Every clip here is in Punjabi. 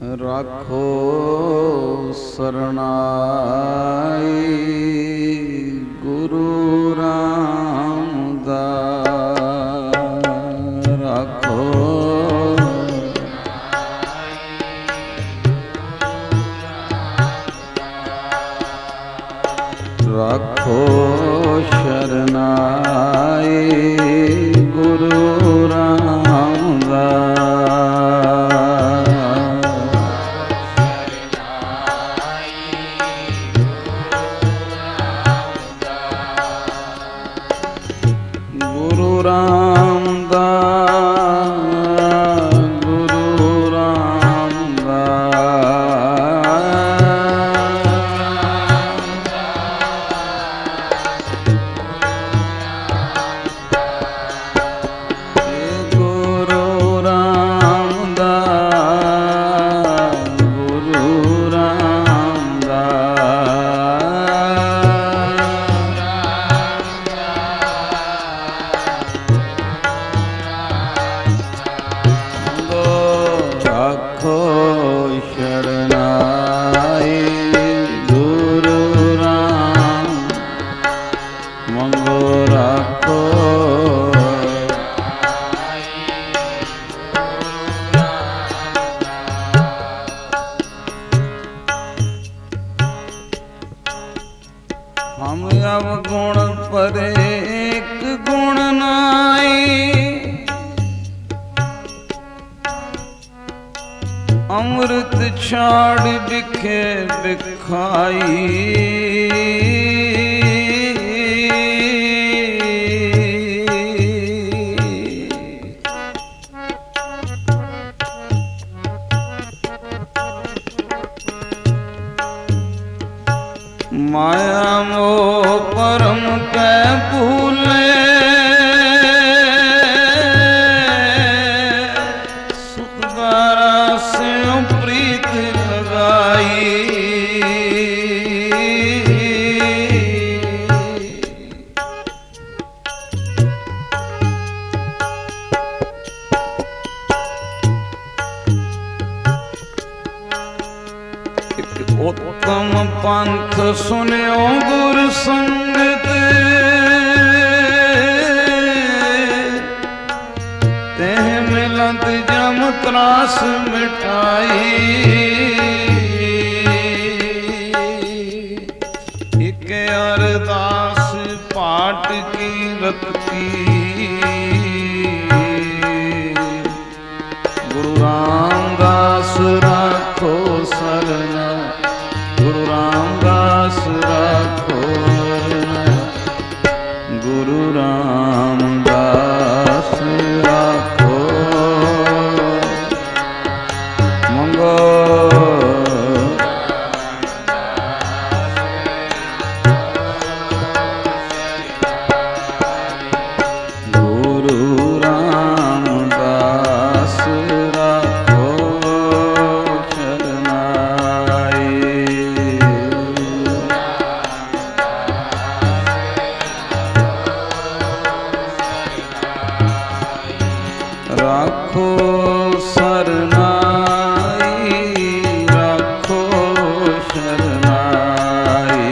राखो शरणाई गुरु रामदास। राखो राखो शरणाई गुरु रामदास। गुरु रामदास गुरु हम अवगुण पर एक गुण नाई। अमृत छाड़ बिखे बिखाई। माया मोह परम के भूले। सुखदारा से प्रीत लगाई। उत्तम पंथ सुनियो गुर संगत। तेह मिलत जम त्रास मिटाई। एक अरदास पाठ की रत्ती। गुरु रामदास राखो शरणा। गुरु रामदास राखो गुरु रामदास राखो मंगो। गुरु रामदास राखो राखो शरणाई राखो शरणाई।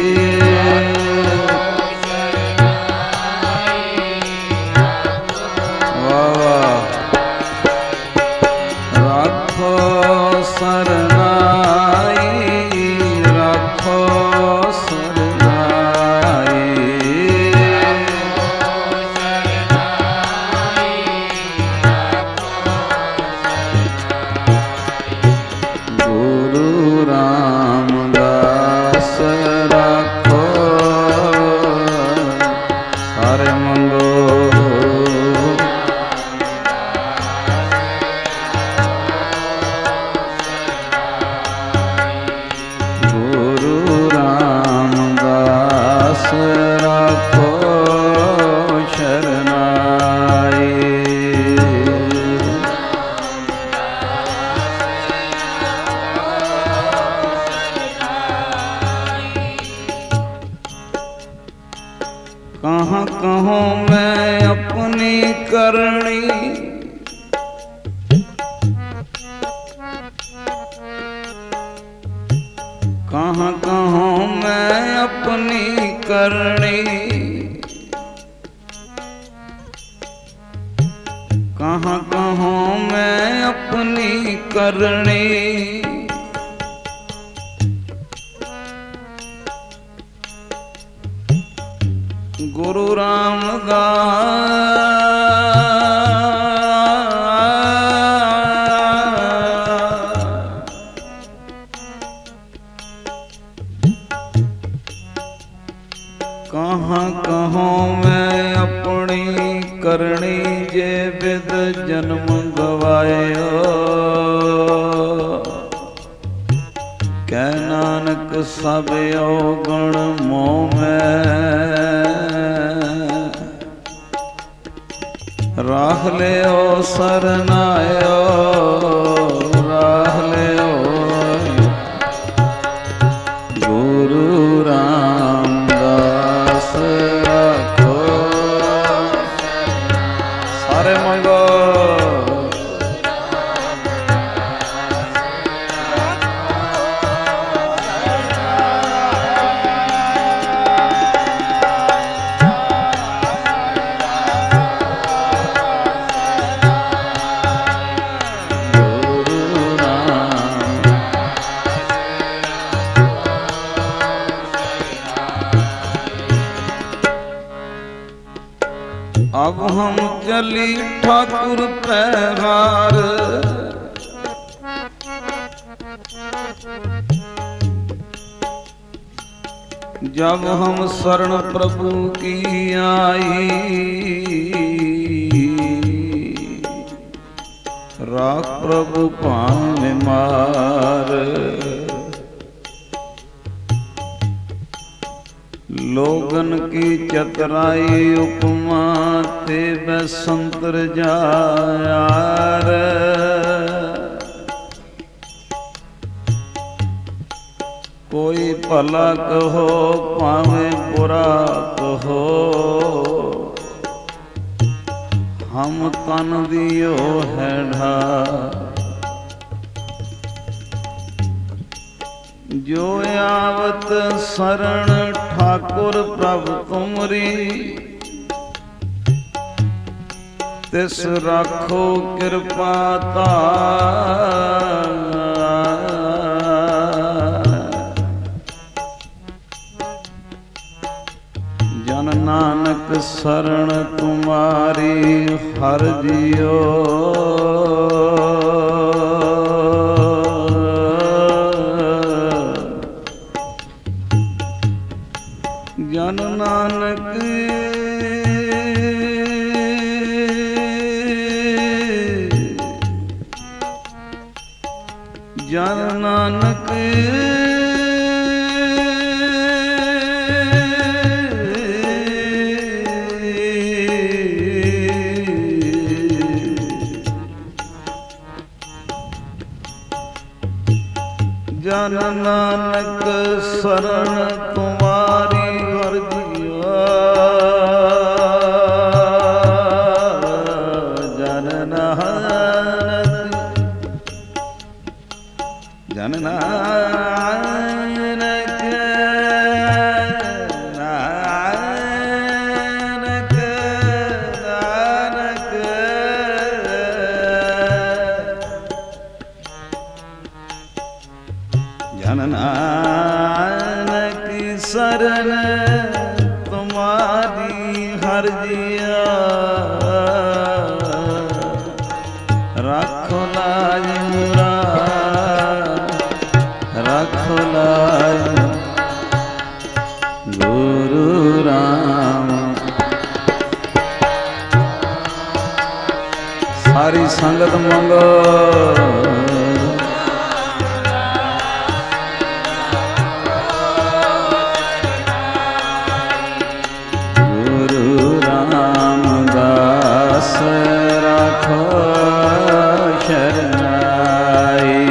वाह वाह। राखो शरणाई राखो शरणाई। गुरु रामदास राखो सारे मंगो। गुरु रामदास राखो शरणाई। कहाँ कहूँ मैं अपनी करनी। कहाँ कहाँ मैं अपनी करनी, कहाँ कहाँ मैं अपनी करनी। गुरु रामदास कहाँ कहाँ मैं अपनी करनी, जे विद जन्म गवायो। कह नानक सब अवगुण मोह में, राख ले ओ सरनायो, राख ले ओ गुरु रामदास राखो सारे मंगो। अब हम चली ठाकुर पैहार, जब हम शरण प्रभु की आई। राख प्रभु पान मार, लोगन की चतराई उपमा ते बसंतर जायार। कोई भला कहो पावे बुरा कहो, हम तन दियो है ढा। जो आवत शरण ठाकुर प्रभु तुमरी, तिस राखो कृपा तार। जन नानक शरण तुम्हारी हर जियो, जन नानक जन नानक जन नानक शरण तुम्हारी हर जिया। जन नानक जन नानक नानक नानक जन नानक शरण तुम्हारी हर जिया। राखो लाज मुरा, राखो लाज गुरु राम। सारी संगत मंगो, राखो शरणाई।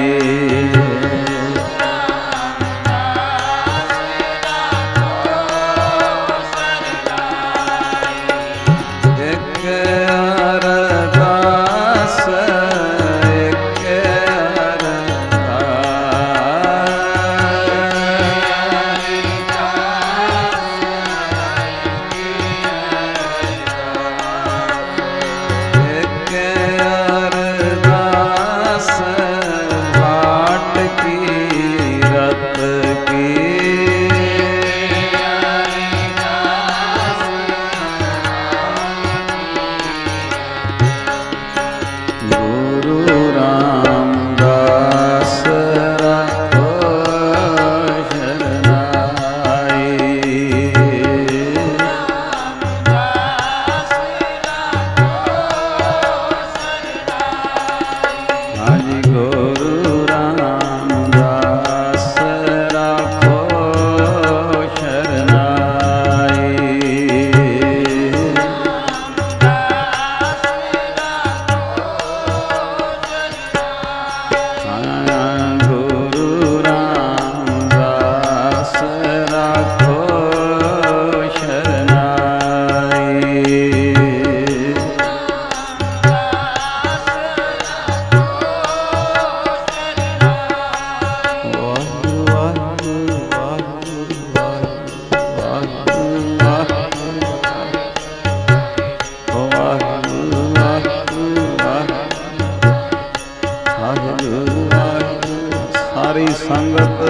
एक अरदास एक ਵਾਹਿਗੁਰੂ ਵਾਹਿਗੁਰੂ ਸਾਰੀ ਸੰਗਤ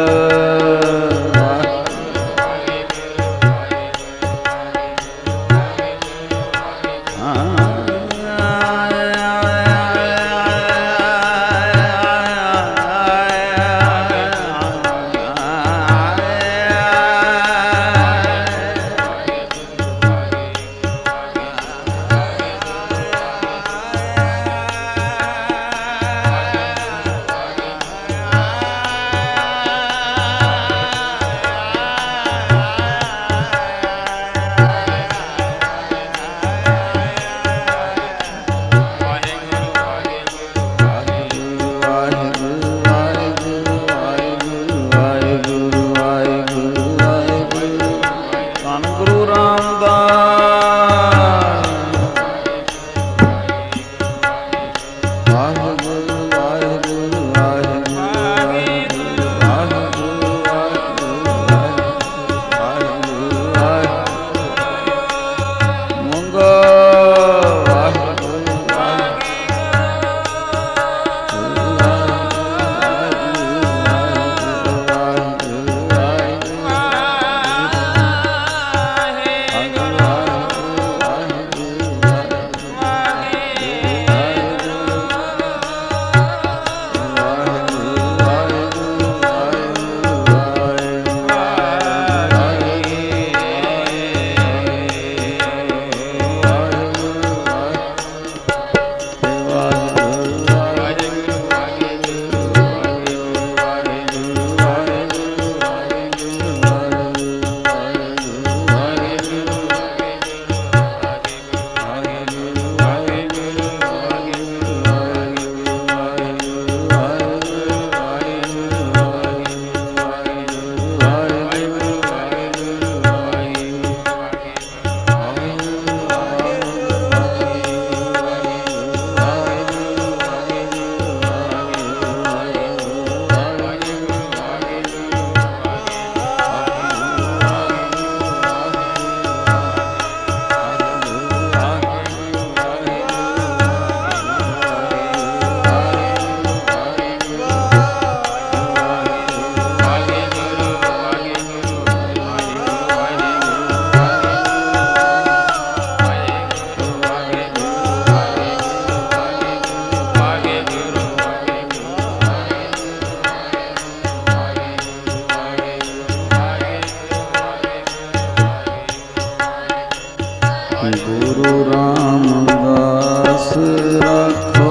ਗੁਰੂ ਰਾਮਦਾਸ ਰੱਖੋ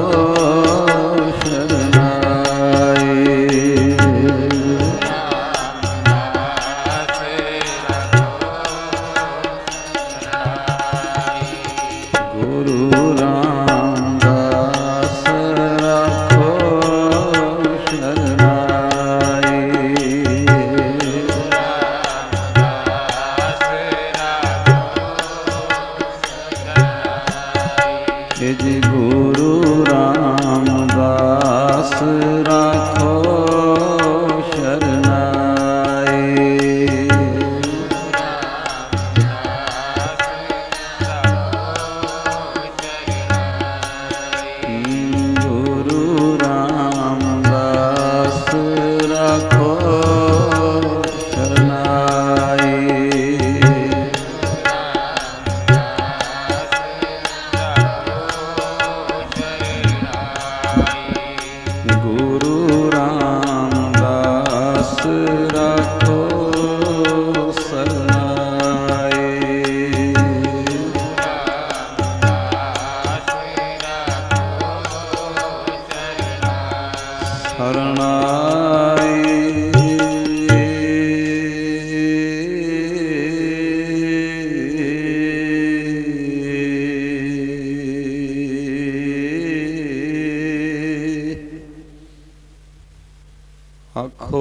ਆਖੋ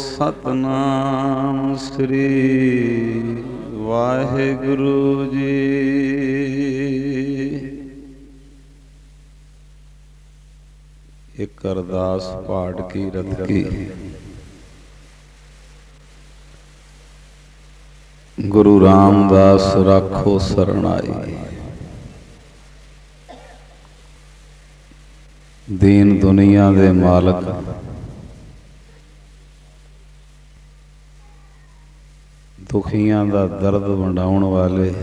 ਸਤਨਾਮ ਸ੍ਰੀ ਵਾਹਿਗੁਰੂ ਜੀ। ਇੱਕ ਅਰਦਾਸ ਪਾਠ ਕੀਰਤ ਕੀ। ਗੁਰੂ ਰਾਮਦਾਸ ਰਾਖੋ ਸਰਣਾਈ। ਦੀਨ ਦੁਨੀਆ ਦੇ ਮਾਲਕ, ਦੁਖੀਆਂ ਦਾ ਦਰਦ ਵੰਡਾਉਣ ਵਾਲੇ,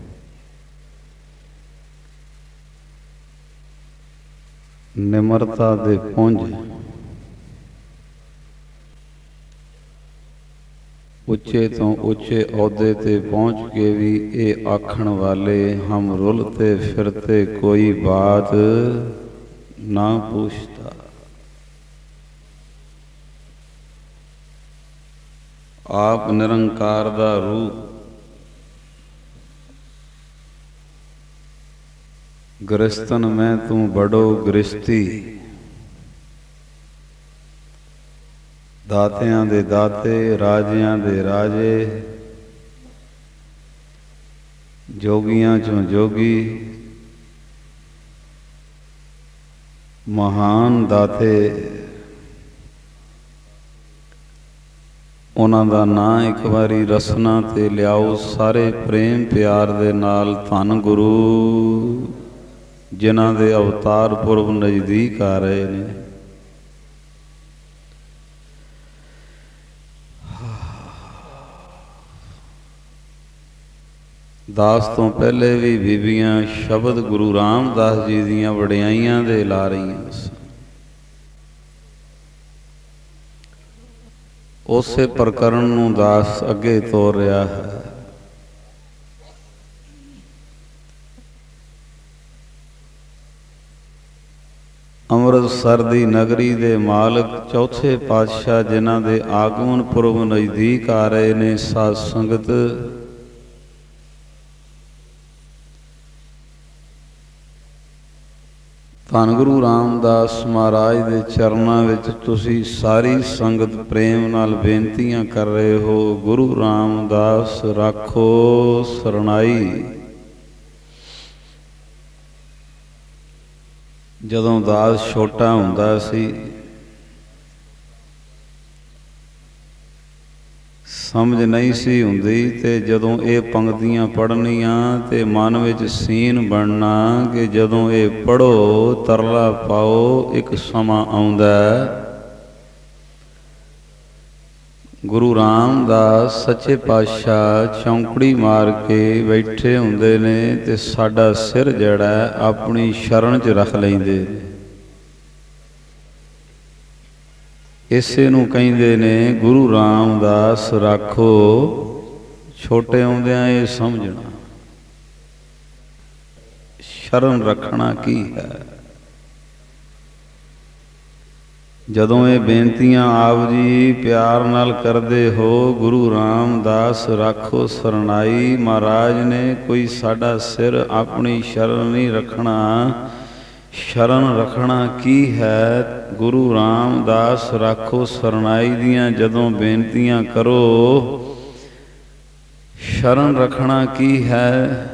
ਨਿਮਰਤਾ ਦੇ ਪੁੰਜ, ਉੱਚੇ ਤੋਂ ਉੱਚੇ ਅਹੁਦੇ ਤੇ ਪਹੁੰਚ ਕੇ ਵੀ ਇਹ ਆਖਣ ਵਾਲੇ, ਹਮ ਰੁਲਤੇ ਫਿਰਤੇ ਕੋਈ ਬਾਤ ਨਾ ਪੁੱਛਤਾ। ਆਪ ਨਿਰੰਕਾਰ ਦਾ ਰੂਪ, ਗ੍ਰਸਤਨ ਮੈਂ ਤੂੰ ਬੜੋ ਗ੍ਰਸਤੀ, ਦਾਤਿਆਂ ਦੇ ਦਾਤੇ, ਰਾਜਿਆਂ ਦੇ ਰਾਜੇ, ਜੋਗੀਆਂ ਚੋਂ ਜੋਗੀ, ਮਹਾਨ ਦਾਤੇ, ਉਹਨਾਂ ਦਾ ਨਾਂ ਇੱਕ ਵਾਰੀ ਰਸਨਾ ਤੇ ਲਿਆਓ ਸਾਰੇ ਪ੍ਰੇਮ ਪਿਆਰ ਦੇ ਨਾਲ। ਧੰਨ ਗੁਰੂ ਜਿਨ੍ਹਾਂ ਦੇ ਅਵਤਾਰ ਪੁਰਬ ਨਜ਼ਦੀਕ ਆ ਰਹੇ ਨੇ। ਦਾਸ ਤੋਂ ਪਹਿਲੇ ਵੀ ਬੀਬੀਆਂ ਸ਼ਬਦ ਗੁਰੂ ਰਾਮਦਾਸ ਜੀ ਦੀਆਂ ਵਡਿਆਈਆਂ ਦੇ ਲਾ ਰਹੀਆਂ ਸਨ। ਉਸੇ ਪ੍ਰਕਰਨ ਨੂੰ ਦਾਸ ਅੱਗੇ ਤੋਰ ਰਿਹਾ ਹੈ। ਅੰਮ੍ਰਿਤਸਰ ਦੀ ਨਗਰੀ ਦੇ ਮਾਲਕ ਚੌਥੇ ਪਾਤਸ਼ਾਹ ਜਿਨ੍ਹਾਂ ਦੇ ਆਗਮਨ ਪੁਰਬ ਨਜ਼ਦੀਕ ਆ ਰਹੇ ਨੇ, ਸਾਧ ਸੰਗਤ ਧੰਨ ਗੁਰੂ ਰਾਮਦਾਸ ਮਹਾਰਾਜ ਦੇ ਚਰਨਾਂ ਵਿੱਚ ਤੁਸੀਂ ਸਾਰੀ ਸੰਗਤ ਪ੍ਰੇਮ ਨਾਲ ਬੇਨਤੀਆਂ ਕਰ ਰਹੇ ਹੋ। ਗੁਰੂ ਰਾਮਦਾਸ ਰਾਖੋ ਸਰਣਾਈ। ਜਦੋਂ ਦਾਸ ਛੋਟਾ ਹੁੰਦਾ ਸੀ, ਸਮਝ ਨਹੀਂ ਸੀ ਹੁੰਦੀ, ਤੇ ਜਦੋਂ ਇਹ ਪੰਕਤੀਆਂ ਪੜ੍ਹਨੀਆਂ ਤੇ ਮਨ ਵਿੱਚ ਸੀਨ ਬਣਨਾ ਕਿ ਜਦੋਂ ਇਹ ਪੜ੍ਹੋ ਤਰਲਾ ਪਾਓ, ਇੱਕ ਸਮਾਂ ਆਉਂਦਾ ਗੁਰੂ ਰਾਮਦਾਸ ਸੱਚੇ ਪਾਤਸ਼ਾਹ ਚੌਂਕੜੀ ਮਾਰ ਕੇ ਬੈਠੇ ਹੁੰਦੇ ਨੇ ਤੇ ਸਾਡਾ ਸਿਰ ਜਿਹੜਾ ਆਪਣੀ ਸ਼ਰਨ 'ਚ ਰੱਖ ਲੈਂਦੇ ਨੇ। ਇਸੇ ਨੂੰ ਕਹਿੰਦੇ ਨੇ ਗੁਰੂ ਰਾਮਦਾਸ ਰਾਖੋ। ਛੋਟੇ ਹੁੰਦਿਆਂ ਇਹ ਸਮਝਣਾ, ਸ਼ਰਨ ਰੱਖਣਾ ਕੀ ਹੈ। ਜਦੋਂ ਇਹ ਬੇਨਤੀਆਂ ਆਪ ਜੀ ਪਿਆਰ ਨਾਲ ਕਰਦੇ ਹੋ, ਗੁਰੂ ਰਾਮਦਾਸ ਰਾਖੋ ਸਰਣਾਈ, ਮਹਾਰਾਜ ਨੇ ਕੋਈ ਸਾਡਾ ਸਿਰ ਆਪਣੀ ਸ਼ਰਨ ਨਹੀਂ ਰੱਖਣਾ। ਸ਼ਰਨ ਰੱਖਣਾ ਕੀ ਹੈ? ਗੁਰੂ ਰਾਮਦਾਸ ਰਾਖੋ ਸਰਣਾਈ ਦੀਆਂ ਜਦੋਂ ਬੇਨਤੀਆਂ ਕਰੋ, ਸ਼ਰਨ ਰੱਖਣਾ ਕੀ ਹੈ?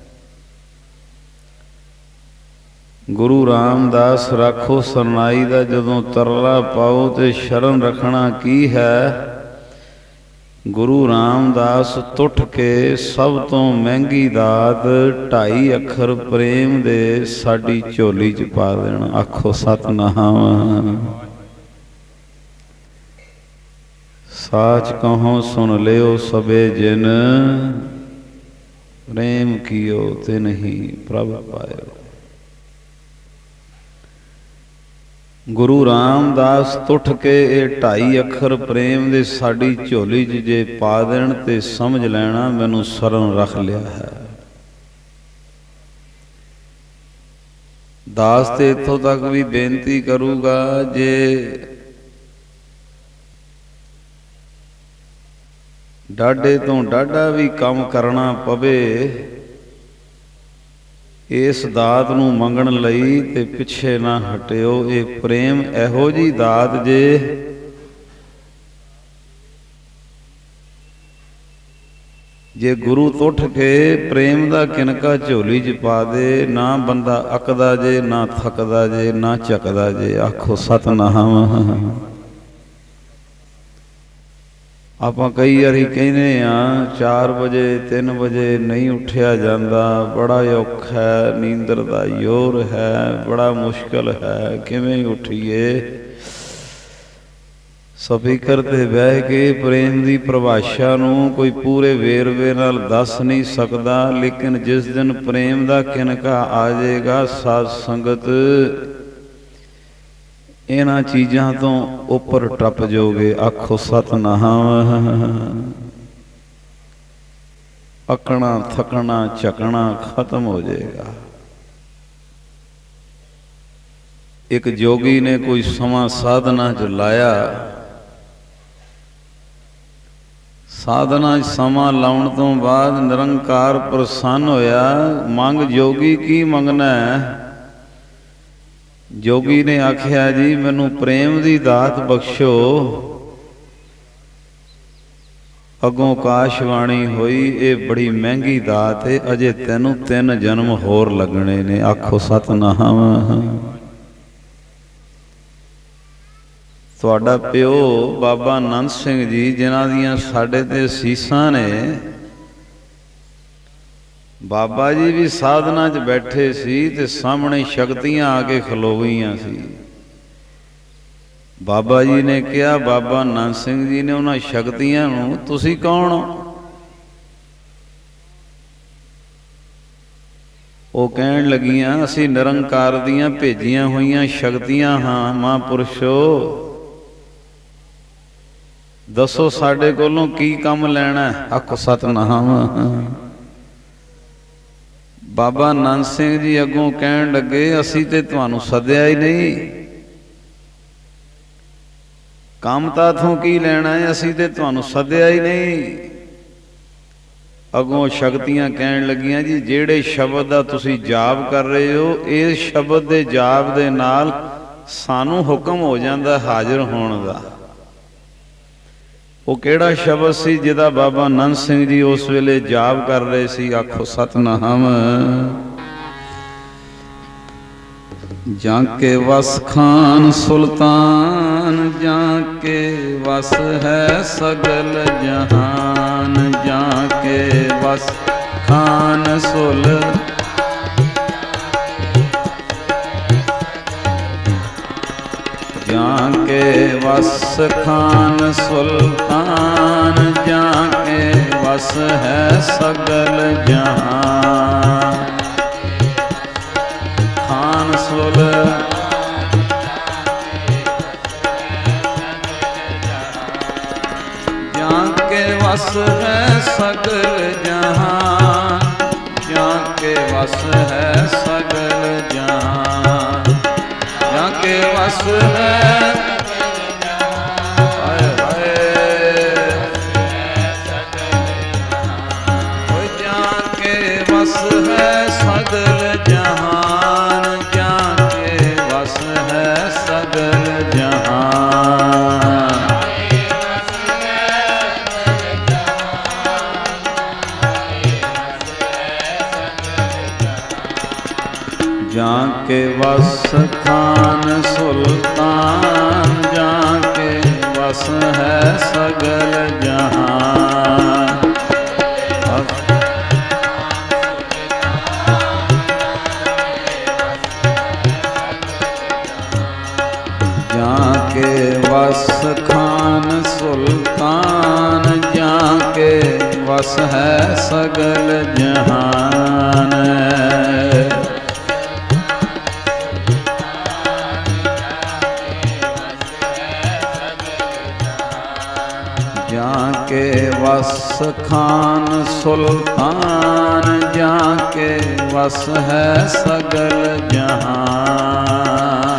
ਗੁਰੂ ਰਾਮਦਾਸ ਰਾਖੋ ਸਰਣਾਈ ਦਾ ਜਦੋਂ ਤਰਲਾ ਪਾਓ ਤੇ ਸ਼ਰਨ ਰੱਖਣਾ ਕੀ ਹੈ? ਗੁਰੂ ਰਾਮਦਾਸ ਟੁੱਟ ਕੇ ਸਭ ਤੋਂ ਮਹਿੰਗੀ ਦਾਤ 2.5 ਅੱਖਰ ਪ੍ਰੇਮ ਦੇ ਸਾਡੀ ਝੋਲੀ 'ਚ ਪਾ ਦੇਣਾ। ਆਖੋ ਸਤਿਨਾਮ। ਸਾਚ ਕਹੋ ਸੁਣ ਲਿਓ ਸਭੇ ਜਿਨ, ਪ੍ਰੇਮ ਕੀਓ ਤੇ ਨਹੀਂ ਪ੍ਰਭ ਪਾਇਓ। ਗੁਰੂ ਰਾਮਦਾਸ ਟੁੱਟ ਕੇ ਇਹ 2.5 ਅੱਖਰ ਪ੍ਰੇਮ ਦੇ ਸਾਡੀ ਝੋਲੀ 'ਚ ਜੇ ਪਾ ਦੇਣ ਤੇ ਸਮਝ ਲੈਣਾ ਮੈਨੂੰ ਸ਼ਰਨ ਰੱਖ ਲਿਆ ਹੈ। ਦਾਸ ਤੇ ਇੱਥੋਂ ਤੱਕ ਵੀ ਬੇਨਤੀ ਕਰੂਗਾ, ਜੇ ਡਾਢੇ ਤੋਂ ਡਾਢਾ ਵੀ ਕੰਮ ਕਰਨਾ ਪਵੇ ਇਸ ਦਾਤ ਨੂੰ ਮੰਗਣ ਲਈ ਤੇ ਪਿੱਛੇ ਨਾ ਹਟਿਓ। ਇਹ ਪ੍ਰੇਮ ਇਹੋ ਜਿਹੀ ਦਾਤ ਜੇ ਗੁਰੂ ਉੱਠ ਕੇ ਪ੍ਰੇਮ ਦਾ ਕਿਨਕਾ ਝੋਲੀ 'ਚ ਪਾ ਦੇ, ਨਾ ਬੰਦਾ ਅੱਕਦਾ ਜੇ, ਨਾ ਥੱਕਦਾ ਜੇ, ਨਾ ਚੱਕਦਾ ਜੇ। ਆਖੋ ਸਤਿਨਾਮ। ਆਪਾਂ ਕਈ ਵਾਰੀ ਕਹਿੰਦੇ ਆ 4 ਵਜੇ 3 ਵਜੇ ਨਹੀਂ ਉੱਠਿਆ ਜਾਂਦਾ, ਬੜਾ ਔਖਾ ਹੈ, ਨੀਂਦਰ ਦਾ ਜ਼ੋਰ ਹੈ, ਬੜਾ ਮੁਸ਼ਕਲ ਹੈ, ਕਿਵੇਂ ਉੱਠੀਏ। ਸਪੀਕਰ ਤੇ ਬਹਿ ਕੇ ਪ੍ਰੇਮ ਦੀ ਪਰਿਭਾਸ਼ਾ ਨੂੰ ਕੋਈ ਪੂਰੇ ਵੇਰਵੇ ਨਾਲ ਦੱਸ ਨਹੀਂ ਸਕਦਾ, ਲੇਕਿਨ ਜਿਸ ਦਿਨ ਪ੍ਰੇਮ ਦਾ ਕਿਨਕਾ ਆ ਜਾਏਗਾ, ਸਾਧ ਸੰਗਤ ਇਹਨਾਂ ਚੀਜ਼ਾਂ ਤੋਂ ਉੱਪਰ ਟੱਪ ਜਾਓਗੇ। ਆਖੋ ਸਤਿਨਾਮ। ਅਕਣਾ ਥਕਣਾ ਝਕਣਾ ਖਤਮ ਹੋ ਜਾਏਗਾ। ਇੱਕ ਜੋਗੀ ਨੇ ਕੋਈ ਸਮਾਂ ਸਾਧਨਾ 'ਚ ਲਾਇਆ, ਸਾਧਨਾ 'ਚ ਸਮਾਂ ਲਾਉਣ ਤੋਂ ਬਾਅਦ ਨਿਰੰਕਾਰ ਪ੍ਰਸੰਨ ਹੋਇਆ। ਮੰਗ ਜੋਗੀ ਕੀ ਮੰਗਣਾ ਹੈ? ਜੋਗੀ ਨੇ ਆਖਿਆ ਜੀ ਮੈਨੂੰ ਪ੍ਰੇਮ ਦੀ ਦਾਤ ਬਖਸ਼ੋ। ਅੱਗੋਂ ਕਾਸ਼ਵਾਣੀ ਹੋਈ ਇਹ ਬੜੀ ਮਹਿੰਗੀ ਦਾਤ ਹੈ, ਅਜੇ ਤੈਨੂੰ 3 ਜਨਮ ਹੋਰ ਲੱਗਣੇ ਨੇ। ਆਖੋ ਸਤਿਨਾਮ। ਤੁਹਾਡਾ ਪਿਓ ਬਾਬਾ ਨੰਦ ਸਿੰਘ ਜੀ ਜਿਨ੍ਹਾਂ ਦੀਆਂ ਸਾਡੇ ਤੇ ਅਸੀਸਾਂ ਨੇ, ਬਾਬਾ ਜੀ ਵੀ ਸਾਧਨਾ 'ਚ ਬੈਠੇ ਸੀ ਤੇ ਸਾਹਮਣੇ ਸ਼ਕਤੀਆਂ ਆ ਕੇ ਖਲੋ ਗਈਆਂ ਸੀ। ਬਾਬਾ ਜੀ ਨੇ ਕਿਹਾ, ਬਾਬਾ ਨੰਦ ਸਿੰਘ ਜੀ ਨੇ ਉਹਨਾਂ ਸ਼ਕਤੀਆਂ ਨੂੰ, ਤੁਸੀਂ ਕੌਣ ਹੋ? ਉਹ ਕਹਿਣ ਲੱਗੀਆਂ ਅਸੀਂ ਨਿਰੰਕਾਰ ਦੀਆਂ ਭੇਜੀਆਂ ਹੋਈਆਂ ਸ਼ਕਤੀਆਂ ਹਾਂ। ਮਹਾਂਪੁਰਸ਼ੋ ਦੱਸੋ ਸਾਡੇ ਕੋਲੋਂ ਕੀ ਕੰਮ ਲੈਣਾ? ਆਖੋ ਸਤਿਨਾਮ। ਬਾਬਾ ਨੰਦ ਸਿੰਘ ਜੀ ਅੱਗੋਂ ਕਹਿਣ ਲੱਗੇ ਅਸੀਂ ਤੇ ਤੁਹਾਨੂੰ ਸੱਦਿਆ ਹੀ ਨਹੀਂ, ਕੰਮ ਤਾਂ ਤੋਂ ਕੀ ਲੈਣਾ ਹੈ, ਅਸੀਂ ਤੇ ਤੁਹਾਨੂੰ ਸੱਦਿਆ ਹੀ ਨਹੀਂ। ਅੱਗੋਂ ਸ਼ਕਤੀਆਂ ਕਹਿਣ ਲੱਗੀਆਂ ਜੀ ਜਿਹੜੇ ਸ਼ਬਦ ਦਾ ਤੁਸੀਂ ਜਾਪ ਕਰ ਰਹੇ ਹੋ, ਇਸ ਸ਼ਬਦ ਦੇ ਜਾਪ ਦੇ ਨਾਲ ਸਾਨੂੰ ਹੁਕਮ ਹੋ ਜਾਂਦਾ ਹਾਜ਼ਰ ਹੋਣ ਦਾ। ਉਹ ਕਿਹੜਾ ਸ਼ਬਦ ਸੀ ਜਿਹਦਾ ਬਾਬਾ ਨੰਦ ਸਿੰਘ ਜੀ ਉਸ ਵੇਲੇ ਜਾਪ ਕਰ ਰਹੇ ਸੀ? ਆਖੋ ਸਤਿਨਾਮ। ਜਾਂ ਕੇ ਵਸ ਖਾਨ ਸੁਲਤਾਨ, ਜਾਂ ਕੇ ਵਸ ਹੈ ਸਗਲ ਜਹਾਨ, ਜਾਂ ਕੇ ਵਸ ਖਾਨ ਸੁਲਤਾਨ, ਜਾਂ ਕੇ ਵਸ ਖਾਨ ਸੁਲਤਾਨ, ਜਾਂ ਕੇ ਵਸ ਹੈ ਸਗਲ ਜਹਾਨ। ਖਾਨ ਸੁਲਤਾਨ ਜਾਂ ਕੇ ਵਸ ਹੈ ਸਗਲ ਜਹਾਨ, ਜਾਂ ਕੇ ਵਸ ਹੈ ਸਗਲ ਜਹਾਨ, ਜਾਂ ਕੇ ਵਸ ਹੈ। ਹਾਏ ਹਾਏ ਓਏ ਜਾਂ ਕੇ ਵਸ ਹੈ ਸਗਲ ਜਹਾਨ, ਜਾਂ ਕੇ ਵਸ ਹੈ ਸਗਲ ਜਹਾਨ। ਜਾਂ ਕੇ ਵਸ ਖਾਨ ਸੁਲਤਾਨ, ਜਾਂ ਕੇ ਵਸ ਹੈ ਸਗਲ ਜਹਾਨ। ਜਾਂ ਕੇ ਵਸ ਖਾਨ ਸੁਲਤਾਨ, ਜਾਂ ਕੇ ਵਸ ਹੈ ਸਗਲ ਜਹਾਨ। ਜਾਂ ਕੇ ਵਸ ਖਾਨ ਸੁਲਤਾਨ, ਜਾਂ ਕੇ ਵਸ ਹੈ ਸਗਲ ਜਹਾਨ।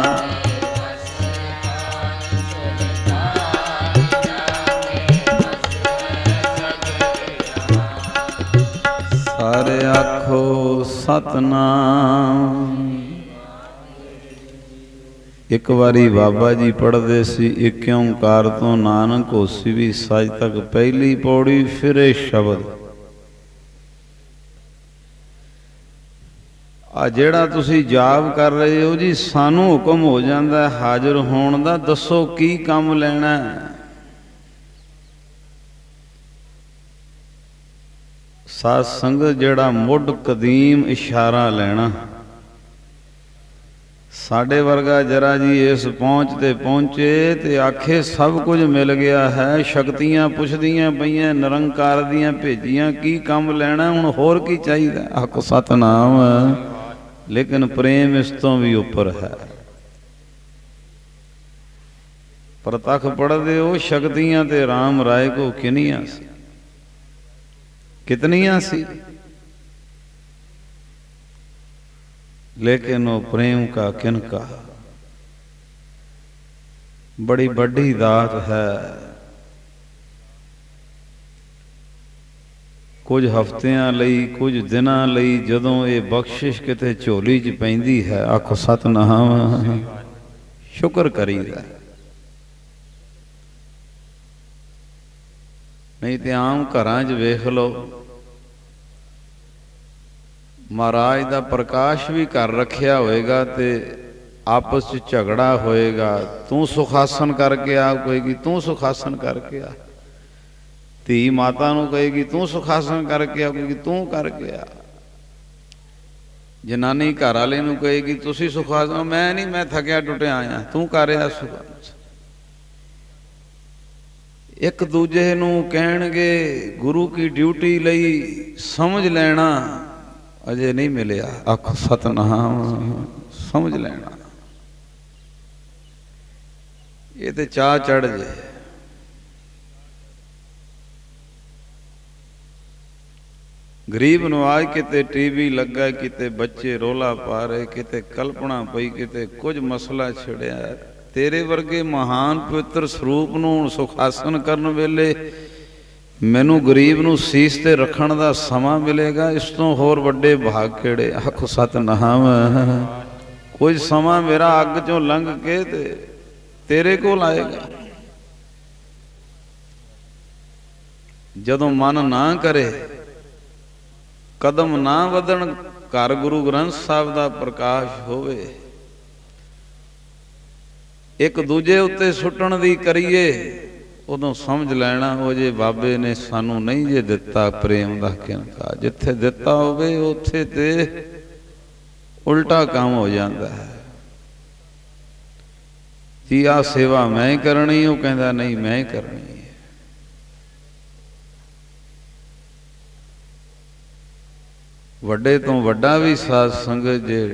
ਸਾਰੇ ਆਖੋ ਸਤਨਾਮ। ਇੱਕ ਵਾਰੀ ਬਾਬਾ ਜੀ ਪੜ੍ਹਦੇ ਸੀ, ਇੱਕ ਓਂਕਾਰ ਤੋਂ ਨਾਨਕ ਹੋਸੀ ਵੀ ਸੱਚ ਤੱਕ ਪਹਿਲੀ ਪੌੜੀ, ਫਿਰ ਇਹ ਸ਼ਬਦ। ਆ ਜਿਹੜਾ ਤੁਸੀਂ ਜਾਪ ਕਰ ਰਹੇ ਹੋ ਜੀ, ਸਾਨੂੰ ਹੁਕਮ ਹੋ ਜਾਂਦਾ ਹਾਜ਼ਰ ਹੋਣ ਦਾ, ਦੱਸੋ ਕੀ ਕੰਮ ਲੈਣਾ? ਸਾਧ ਸੰਗਤ ਜਿਹੜਾ ਮੁੱਢ ਕਦੀਮ ਇਸ਼ਾਰਾ ਲੈਣਾ, ਸਾਡੇ ਵਰਗਾ ਜਰਾ ਜੀ ਇਸ ਪਹੁੰਚ ਤੇ ਪਹੁੰਚੇ ਤੇ ਆਖੇ ਸਭ ਕੁਝ ਮਿਲ ਗਿਆ ਹੈ, ਸ਼ਕਤੀਆਂ ਪੁੱਛਦੀਆਂ ਪਈਆਂ ਨਿਰੰਕਾਰ ਦੀਆਂ ਭੇਜੀਆਂ, ਕੀ ਕੰਮ ਲੈਣਾ ਹੁਣ, ਹੋਰ ਕੀ ਚਾਹੀਦਾ। ਆਖੋ ਸਤਨਾਮ। ਲੇਕਿਨ ਪ੍ਰੇਮ ਇਸ ਤੋਂ ਵੀ ਉੱਪਰ ਹੈ। ਪ੍ਰਤੱਖ ਪੜ੍ਹਦੇ ਹੋ ਸ਼ਕਤੀਆਂ ਤੇ ਰਾਮ ਰਾਏ ਕੋ ਕਿੰਨੀਆਂ ਸੀ, ਕਿਤਨੀਆਂ ਸੀ, लेकिन वो प्रेम का किनका, बड़ी बड़ी दात है। कुछ हफ्तियां लई कुछ दिनां लई जदों ये बख्शिश किते झोली च पैंदी है, आखो सतनाम, शुक्र करीदा। नहीं तो आम घरां च वेख लो, महाराज का प्रकाश भी कर रखिया होएगा ते आपस च झगड़ा होएगा, तू सुखासन करके आ कहेगी तू सुखासन करके आ, धी माता नूं कहेगी तू सुखासन करके आ कहेगी तू करके आ, जनानी घर वाले नूं कहेगी तुसी सुखासन, मैं नहीं मैं थकिया टुटिया आया तू कर आ सुखासन। एक दूजे नूं कहणगे गुरु की ड्यूटी लई समझ लेना अजे नहीं मिलिया, आखो सतनाम, समझ लेना। ये तो चाह चढ़ जे, गरीब नवाज किते टीवी लगा, किते बच्चे रोला पा रहे, किते कल्पना पई, किते कुछ मसला छिड़िया। तेरे वर्गे महान पवित्र स्वरूप नूं सुखासन करन वेले मैनू गरीब नूं सीस ते रखण दा समा मिलेगा, इस तो होर वड्डे भाग किहड़े। आखो सतनाम। कोई समा मेरा अग चों लंघ के ते तेरे कोल आएगा। जदों मन ना करे, कदम ना वधण, घर गुरु ग्रंथ साहिब दा प्रकाश होवे, एक दूजे उत्ते सुटण दी करिए, उदों समझ लेना वो जे बाबे ने सानू नहीं जे दिता प्रेम दा किनका, जिथे दिता होवे उत्थे ते उल्टा काम हो जाता है। जी आ सेवा मैं करनी, वो कहता नहीं मैं करनी है। वड्डे तो वड्डा भी साध संगत जे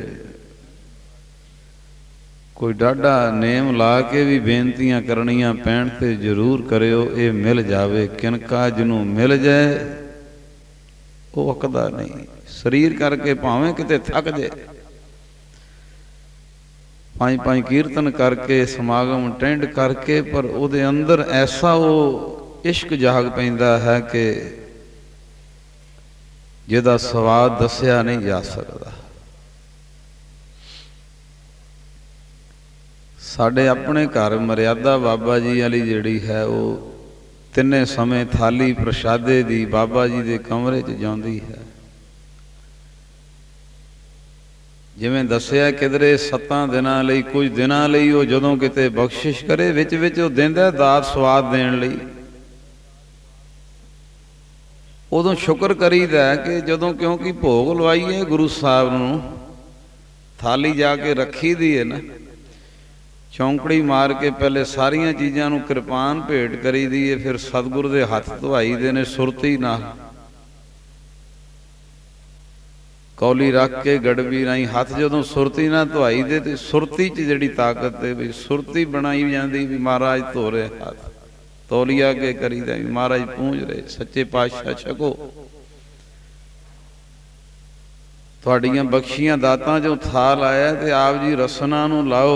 कोई डाढ़ा नेम ला के भी बेनतियां करनियां पैण ते जरूर करियो, ये मिल जावे। किनका जिन्हों मिल जाए वो अकदा नहीं, शरीर करके भावें किते थक जाए, 5-5 कीर्तन करके समागम अटेंड करके, पर उहदे अंदर ऐसा वो इश्क जाग पैंदा है कि जिहदा स्वाद दसिया नहीं जा सकता। साढ़े अपने घर मर्यादा बाबा जी वाली जिहड़ी है वो तिन्ने समय थाली प्रशादे दी बाबा जी दे कमरे च जांदी है। जिवें दसिया किधरे 7 दिनां लई, कुछ दिनां लई वो जदों किते बख्शिश करे, विच विच वो दिंदा दात स्वाद देण लई, उदों शुक्र करीदा कि जदों, क्योंकि भोग लवाईए गुरु साहब नूं, थाली जाके रखी दी है ना, चौंकड़ी मार के पहले सारिया चीज़ों नूं कृपान भेंट करी दी है, फिर सतगुरु दे हथ धवाई दे ने सुरती नाल, कौली रख के गड़बी राही हथ जदों सुरती ना धवाई दे ते सुरती च जिहड़ी ताकत है भी सुरती बनाई जाती भी महाराज धो रहे हाथ, तौलिया के करीदा भी महाराज पूंज रहे, सच्चे पातशाह छको तुहाड़ियां बख्शियां दातां जो थाल आया ते आप जी रसना नूं लाओ।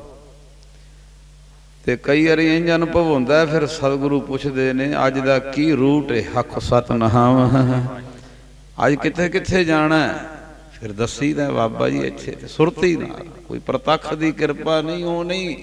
ते कई बारी इंज अनुभव होंदा है, फिर सतगुरु पुछदे ने अज दा की रूट है, हक सतनाम, अज किथे किथे जाना है, फिर दसीदा बाबा जी इत्थे सुरती नाल, कोई प्रतख दी कृपा नहीं, वो नहीं।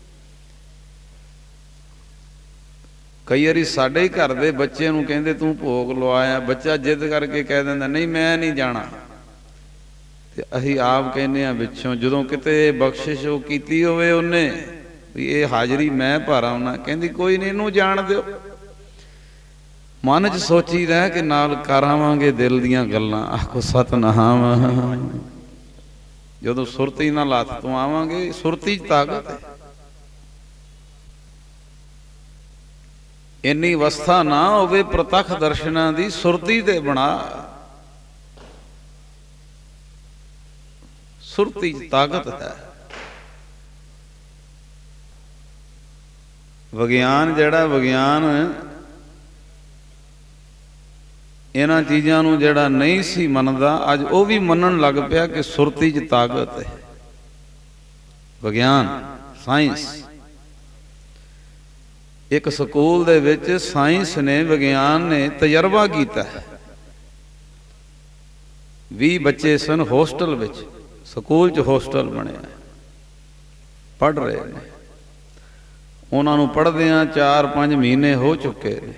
कई बारी साडे ही घर दे बच्चे नूं कहंदे तूं भोग लवाया, बच्चा जिद करके कह दिंदा नहीं मैं नहीं जाना, ते असीं आप कहने आ विचों जदों किते बख्शिश वो कीती होवे उन्ने भी ये हाजरी मैं भारा होना, कहती कोई नहीं इनू जान दो, मन च सोची रह कि नाल करावांगे दिल दियां गल्लां। आखो सतनाम। जदों सुरती नाल हत्थ तो आवांगे, सुरती च ताकत है। इन्नी अवस्था ना होवे प्रतख दर्शनां दी, सुरती ते बना। सुरती च ताकत है। विज्ञान जिहड़ा विज्ञान इन्हां चीज़ां नूं जिहड़ा नहीं सी मनदा, अज वो भी मनन लग पिया कि सुरती च ताकत है। विज्ञान साइंस, एक स्कूल दे विच साइंस ने विज्ञान ने तजर्बा किया है। 20 बच्चे सन होस्टल विच, स्कूल च होस्टल बनिया, पढ़ रहे हैं। उन्होंने पढ़दियां 4-5 महीने हो चुके हैं।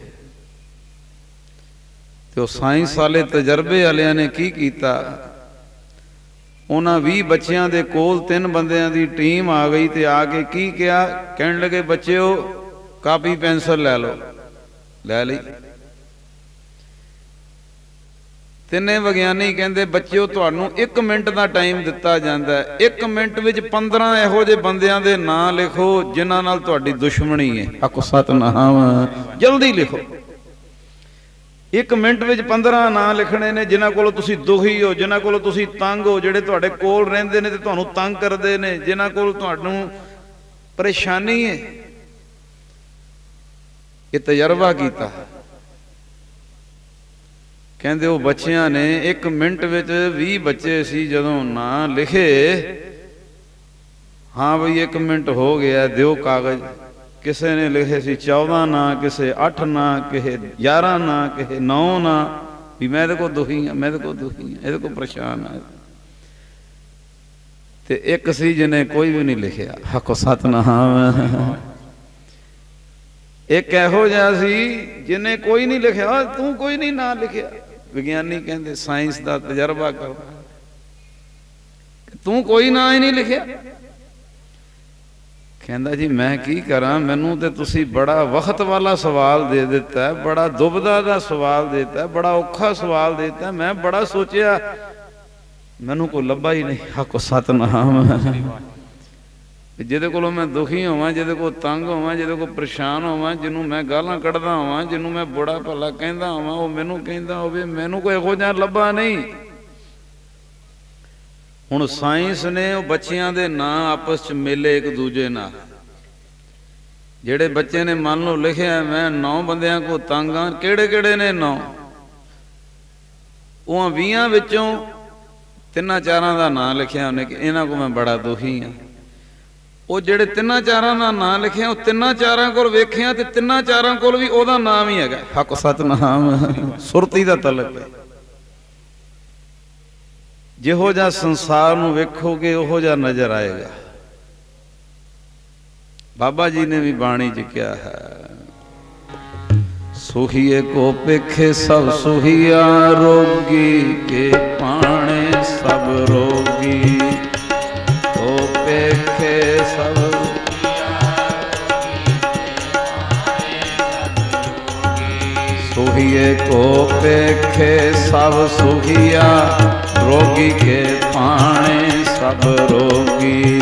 तो साइंस वाले तजर्बे वालियां ने की कीता, उन्हां 20 बच्चों के कोल 3 बंदियां दी टीम आ गई। तो आके की कहा, कहन लगे बच्चों कापी पेंसिल लै लो। लै ली। तिने विज्ञानी कहते बच्चों तुहानू 1 मिनट का टाइम दिता जाता है, 1 मिनट विच 15 इहो जे बंदियां दे नाम लिखो जिन्हां नाल तुहाडी दुश्मनी है। आखो सतनाम। जल्दी लिखो। 1 मिनट विच 15 नाम लिखने ने जिन्हां कोलों तुसीं दुखी हो, जिन्हां कोलों तुसीं तंग हो, जिहड़े तुहाडे कोल रहिंदे ने ते तुहानू तंग करदे ने, जिन्हां कोल तुहानू परेशानी है। ये तजर्बा किया। कहते वो बच्चियां ने 1 मिनट विच 20 बच्चे सी जदों ना लिखे। हाँ बई 1 मिनट हो गया, दिओ कागज। किसी ने लिखे सी 14 ना, किसी 8 ना, किसी 11 ना, किसी 9 ना। भी मैं इहदे को दुखी हाँ, मैं इहदे को दुखी हाँ, इहदे को परेशान है। ते एक सी जिन्हें कोई भी नहीं लिखिया। आखो सतनाम। एक इहो जिहा सी जिन्हें कोई नहीं लिखिया। तू कोई नहीं ना लिखिया। विज्ञानी कहते साइंस का तजर्बा कर, तू कोई ना ही नहीं लिखिया। कहता जी मैं की करा, मैनू तो तुसी बड़ा वक्त वाला सवाल दे दिता है, बड़ा दुबदा का सवाल देता है, बड़ा औखा सवाल देता है। मैं बड़ा सोचिया, मैनू कोई लभा ही नहीं। आखो सतनाम। जिहदे कोलों मैं दुखी होवां, जिहदे कोल तंग होवां, जिहदे कोल परेशान होवां, जिन्हों मैं गालां कढ़दा होवां, जिन्हों मैं बुरा भला कहंदा होवां, वो मैनू कहंदा होवे, मैनू कोई इहो जिहा लभा नहीं। हुण साइंस ने वो बच्चियां दे नां आपस च मिले एक दूजे नाल। जिहड़े बच्चे ने मान लो लिखिया मैं 9 बंदियां को तंग हाँ, किहड़े किहड़े ने 9? उह 20 विचों 3-4 का नां लिखिया उन्हें कि इन्हां को मैं बड़ा दुखी हाँ। वो जिहड़े 3-4 का नाम लिखे, वो 3-4 को वेखिया तो 3-4 को भी ओहदा नाम ही है। हक सतनाम। सुरती का तलक है। जिहो जा संसार नूं वेखोगे उहो जा नजर आएगा। बाबा जी ने भी बाणी च कहा है, सुहिए को पेखे सब सुहिया, रोगी के पाणे सब रोगी। को पेखे सब सुहिए को पेखे सब सुहिया, रोगी के पाणे सब रोगी।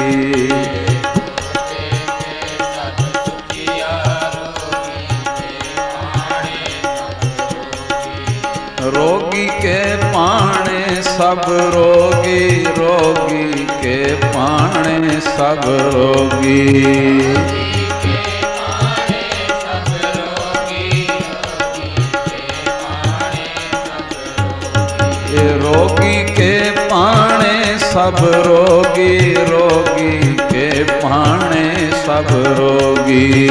रोगी के पाणे सब रोगी, रोगी के पाणे सब रोगी। रोगी के पाणे सब रोगी, रोगी के पाणे सब रोगी।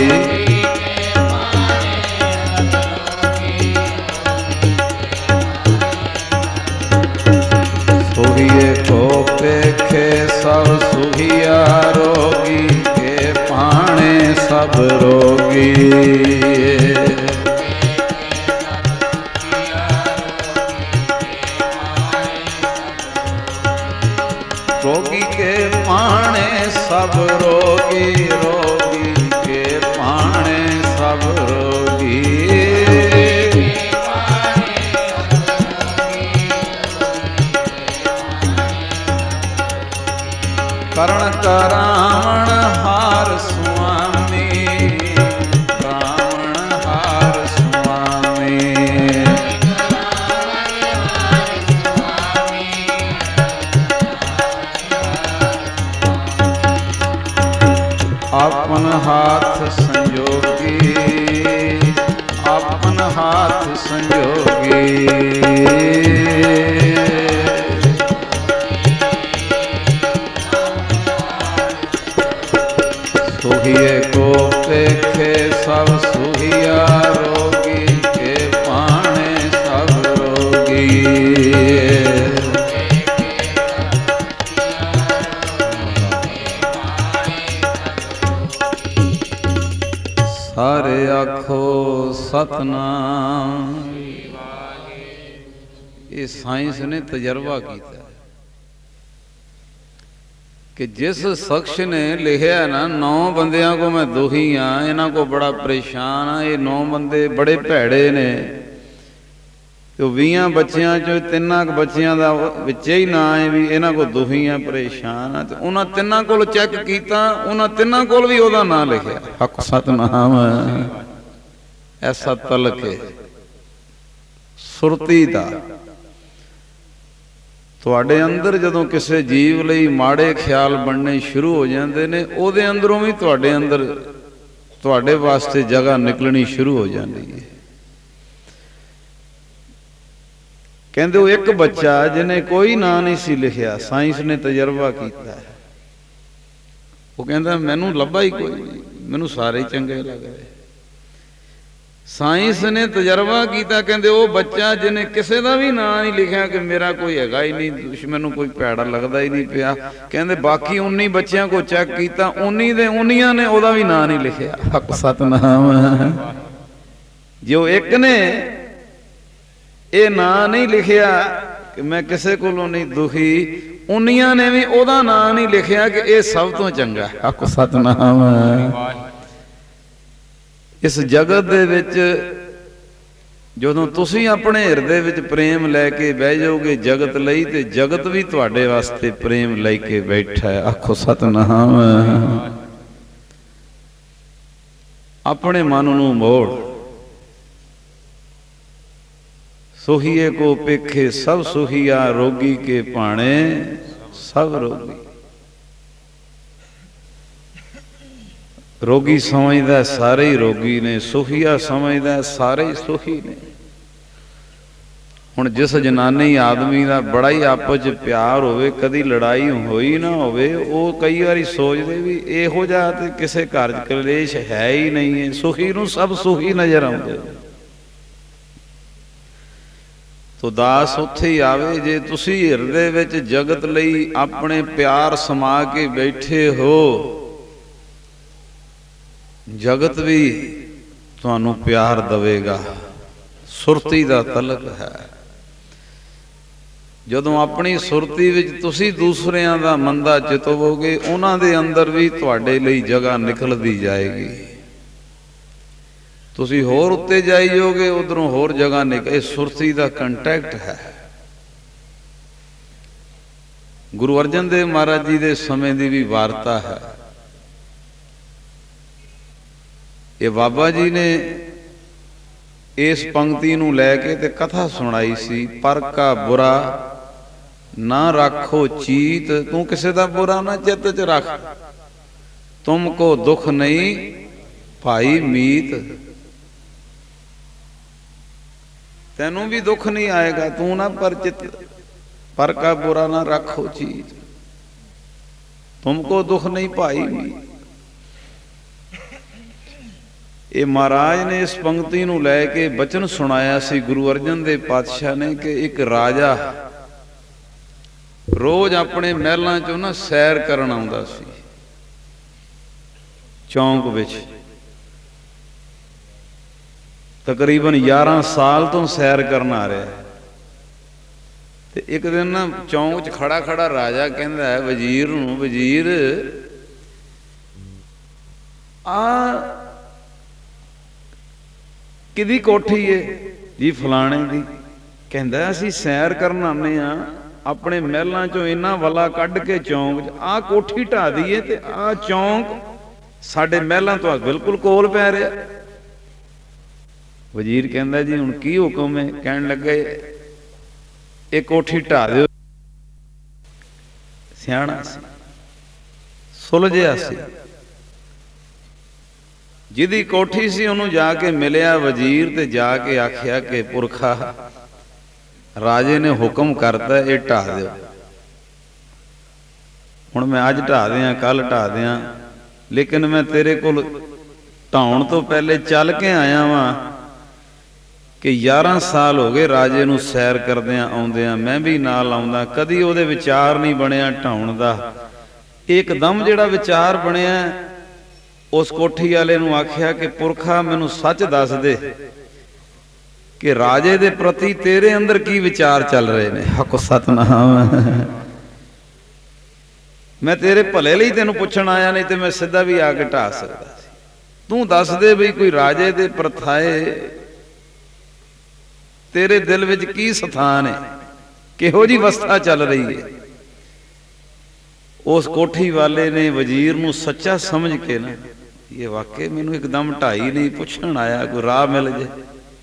सुहिए को पेखे सब सुहिया, रोगी के पाणे सब रोगी। रोगी के पाणे सब रोगी, रोगी के पाणे सब रोगी। हाथ संजोगी, आपन हाथ संजोगी। सुहिए को पेखे सब सुहिया, रोगी के पाने सब रोगी। सारे आखो सतनाम। ये साइंस ने तजर्बा किया कि जिस शख्स ने लिखा ना 9 बंदियां को मैं दुखी हाँ, इन्हां को बड़ा परेशान हाँ, ये 9 बंदे बड़े भैड़े ने, तो 20 बच्चियां चो 3 बच्चियां दा विचे ही ना है भी इन्हां को दुखी हाँ परेशान हाँ, तो उन्हां 3 कोल चैक कीता, उन्हां 3 कोल भी ओहदा नाम लिखिया, हक सतनाम। ऐसा तलक है सुरती दा। तुहाडे अंदर जदों किसी जीव लई माड़े ख्याल बनने शुरू हो जाते ने, उहदे अंदरों भी तुहाडे अंदर तुहाडे वास्ते जगह निकलनी शुरू हो जाती है। कहंदे वो एक बच्चा जिन्हें कोई ना नहीं सी लिखिया, साइंस ने तजर्बा किया, वो कहंदा मैनू लभा ही कोई नहीं, मैनू सारे ही चंगे लग रहे। साइंस ने तजर्बा किया, कहंदे वो बच्चा जिन्हें किसी का भी ना नहीं लिखा कि मेरा कोई हैगा ही नहीं, दुश्मन कोई भैड़ा लगता ही नहीं पिया, कहंदे बाकी 19 बच्चों को चेक किया, 19 ने ओहदा भी ना नहीं लिखिया। हक सतनाम। जो एक ने ये ना नहीं लिखिया कि मैं किसी कोलों नहीं दुखी, 19 ने भी ओहदा ना नहीं लिखिया कि यह सब तो चंगा। हक सतनाम। इस जगत दे विच जदों तुसीं अपने हिरदे विच प्रेम लैके बह जाओगे जगत लई, ते जगत भी तुहाडे वास्ते प्रेम लैके बैठा है। आखो सतनाम। अपने मन नूं मोड़, सुहिए को पेखे सब सुहिया, रोगी के पाणे सब रोगी। रोगी समझदा सारे ही रोगी ने, सुखिया समझदा सारे ही सुखी ने। हुण जिस जनानी आदमी का बड़ा ही आपस प्यार होवे, कदी लड़ाई होई ना होवे, वो कई बारी सोचदे भी इहो जिहा ते किसे घर च कलेश है ही नहीं है, सुखी नूं सब सुखी नजर आउंदे। तो दास उत्थे ही आवे, जे तुसी हिरदे विच जगत लई अपने प्यार समा के बैठे हो, जगत भी तुहानू प्यार देवेगा। सुरती दा तलक है। जदों अपनी सुरती विच तुसी दूसरियां दा मंदा चितवोगे, उन्हां दे अंदर भी तुहाडे लई जगह निकलदी जाएगी। तुसी होर उत्ते जाई जाओगे, उधरों होर जगह निकल। सुरती दा कंटैक्ट है। गुरु अर्जन देव महाराज जी दे समय दी भी वार्ता है। ये बाबा जी ने इस पंक्ति नूं लैके ते कथा सुनाई सी, पर का बुरा ना रखो चीत, तू किसी का बुरा ना चित च रख, तुमको दुख नहीं भाई मीत, तेनू भी दुख नहीं आएगा, तू ना परचित, पर का बुरा ना रखो चीत, तुमको दुख नहीं भाई मीत। ये महाराज ने इस पंक्ति नूं लैके बचन सुनाया सी गुरु अर्जन देव पातशाह ने कि एक राजा रोज अपने महलों चों ना सैर करन आउंदा सी, चौंक विच तकरीबन 11 साल तो सैर करन आ रहा है। ते एक दिन ना चौंक च खड़ा खड़ा राजा कहंदा है वजीर नूं, वजीर आ किदी कोठी है जी? फलाने दी। कहंदा असीं सैर करन आने आ, अपने महलों चों इन्ना वाला कढ़ के चौंक आ कोठी ढा दईए ते आ चौंक साडे महलों तो बिल्कुल कोल पै रहा। वजीर कहंदा जी हुण की हुक्म है? कहण लगे ये कोठी ढा दिओ। सियाणा सी, सुलझिया सी। ਜਿਹਦੀ ਕੋਠੀ ਸੀ ਉਹਨੂੰ ਜਾ ਕੇ ਮਿਲਿਆ ਵਜ਼ੀਰ ਤੇ ਜਾ ਕੇ ਆਖਿਆ ਕਿ ਪੁਰਖਾ ਰਾਜੇ ਨੇ ਹੁਕਮ ਕਰਤਾ ਇਹ ਢਾਹ ਦਿਓ। ਹੁਣ ਮੈਂ ਅੱਜ ਢਾਹ ਦਿਆਂ ਕੱਲ ਢਾਹ ਦਿਆਂ, ਲੇਕਿਨ ਮੈਂ ਤੇਰੇ ਕੋਲ ਢਾਉਣ ਤੋਂ ਪਹਿਲੇ ਚੱਲ ਕੇ ਆਇਆ ਵਾਂ ਕਿ 11 ਸਾਲ ਹੋ ਗਏ ਰਾਜੇ ਨੂੰ ਸੈਰ ਕਰਦਿਆਂ ਆਉਂਦਿਆਂ, ਮੈਂ ਵੀ ਨਾਲ ਆਉਂਦਾ, ਕਦੀ ਉਹਦੇ ਵਿਚਾਰ ਨਹੀਂ ਬਣਿਆ ਢਾਉਣ ਦਾ। ਇੱਕਦਮ ਜਿਹੜਾ ਵਿਚਾਰ ਬਣਿਆ, ਉਸ ਕੋਠੀ ਵਾਲੇ ਨੂੰ ਆਖਿਆ ਕਿ ਪੁਰਖਾ ਮੈਨੂੰ ਸੱਚ ਦੱਸ ਦੇ ਕਿ ਰਾਜੇ ਦੇ ਪ੍ਰਤੀ ਤੇਰੇ ਅੰਦਰ ਕੀ ਵਿਚਾਰ ਚੱਲ ਰਹੇ ਨੇ। ਹਕ ਸਤਨਾਮ, ਮੈਂ ਤੇਰੇ ਭਲੇ ਲਈ ਤੈਨੂੰ ਪੁੱਛਣ ਆਇਆ, ਨਹੀਂ ਤੇ ਮੈਂ ਸਿੱਧਾ ਵੀ ਆ ਕੇ ਢਾਹ ਸਕਦਾ ਸੀ। ਤੂੰ ਦੱਸ ਦੇ ਬਈ ਕੋਈ ਰਾਜੇ ਦੇ ਪ੍ਰਥਾਏ ਤੇਰੇ ਦਿਲ ਵਿੱਚ ਕੀ ਸਥਾਨ ਹੈ, ਕਿਹੋ ਜੀ ਅਵਸਥਾ ਚੱਲ ਰਹੀ ਹੈ। ਉਸ ਕੋਠੀ ਵਾਲੇ ਨੇ ਵਜ਼ੀਰ ਨੂੰ ਸੱਚਾ ਸਮਝ ਕੇ ਨਾ, ਇਹ ਵਾਕਈ ਮੈਨੂੰ ਇੱਕਦਮ ਢਾਈ ਨਹੀਂ, ਪੁੱਛਣ ਆਇਆ ਕੋਈ ਰਾਹ ਮਿਲ ਜੇ।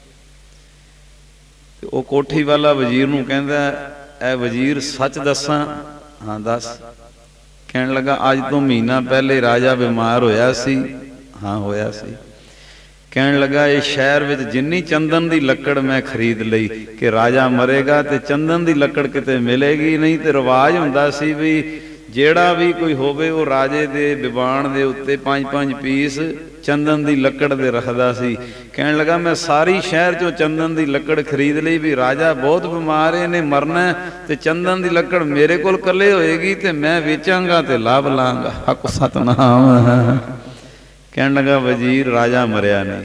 ਉਹ ਕੋਠੀ ਵਾਲਾ ਵਜ਼ੀਰ ਨੂੰ ਕਹਿੰਦਾ, ਐ ਵਜ਼ੀਰ ਸੱਚ ਦੱਸਾਂ? ਹਾਂ ਦੱਸ। ਕਹਿਣ ਲੱਗਾ ਅੱਜ ਤੋਂ ਮਹੀਨਾ ਪਹਿਲੇ ਰਾਜਾ ਬਿਮਾਰ ਹੋਇਆ ਸੀ। ਹਾਂ ਹੋਇਆ ਸੀ। ਕਹਿਣ ਲੱਗਾ ਇਹ ਸ਼ਹਿਰ ਵਿੱਚ ਜਿੰਨੀ ਚੰਦਨ ਦੀ ਲੱਕੜ ਮੈਂ ਖਰੀਦ ਲਈ ਕਿ ਰਾਜਾ ਮਰੇਗਾ ਤੇ ਚੰਦਨ ਦੀ ਲੱਕੜ ਕਿਤੇ ਮਿਲੇਗੀ ਨਹੀਂ। ਤੇ ਰਿਵਾਜ ਹੁੰਦਾ ਸੀ ਵੀ ਜਿਹੜਾ ਵੀ ਕੋਈ ਹੋਵੇ ਉਹ ਰਾਜੇ ਦੇ ਬਿਵਾਨ ਦੇ ਉੱਤੇ 5-5 ਪੀਸ ਚੰਦਨ ਦੀ ਲੱਕੜ ਦੇ ਰੱਖਦਾ ਸੀ। ਕਹਿਣ ਲੱਗਾ ਮੈਂ ਸਾਰੀ ਸ਼ਹਿਰ ਚੋਂ ਚੰਦਨ ਦੀ ਲੱਕੜ ਖਰੀਦ ਲਈ ਵੀ ਰਾਜਾ ਬਹੁਤ ਬਿਮਾਰ ਹੈ, ਇਹਨੇ ਮਰਨਾ, ਤੇ ਚੰਦਨ ਦੀ ਲੱਕੜ ਮੇਰੇ ਕੋਲ ਇਕੱਲੇ ਹੋਏਗੀ ਤੇ ਮੈਂ ਵੇਚਾਂਗਾ ਤੇ ਲਾਭ ਲਾਂਗਾ। ਹਕ ਸਤਨਾਮ। ਕਹਿਣ ਲੱਗਾ ਵਜ਼ੀਰ ਰਾਜਾ ਮਰਿਆ ਨਹੀਂ।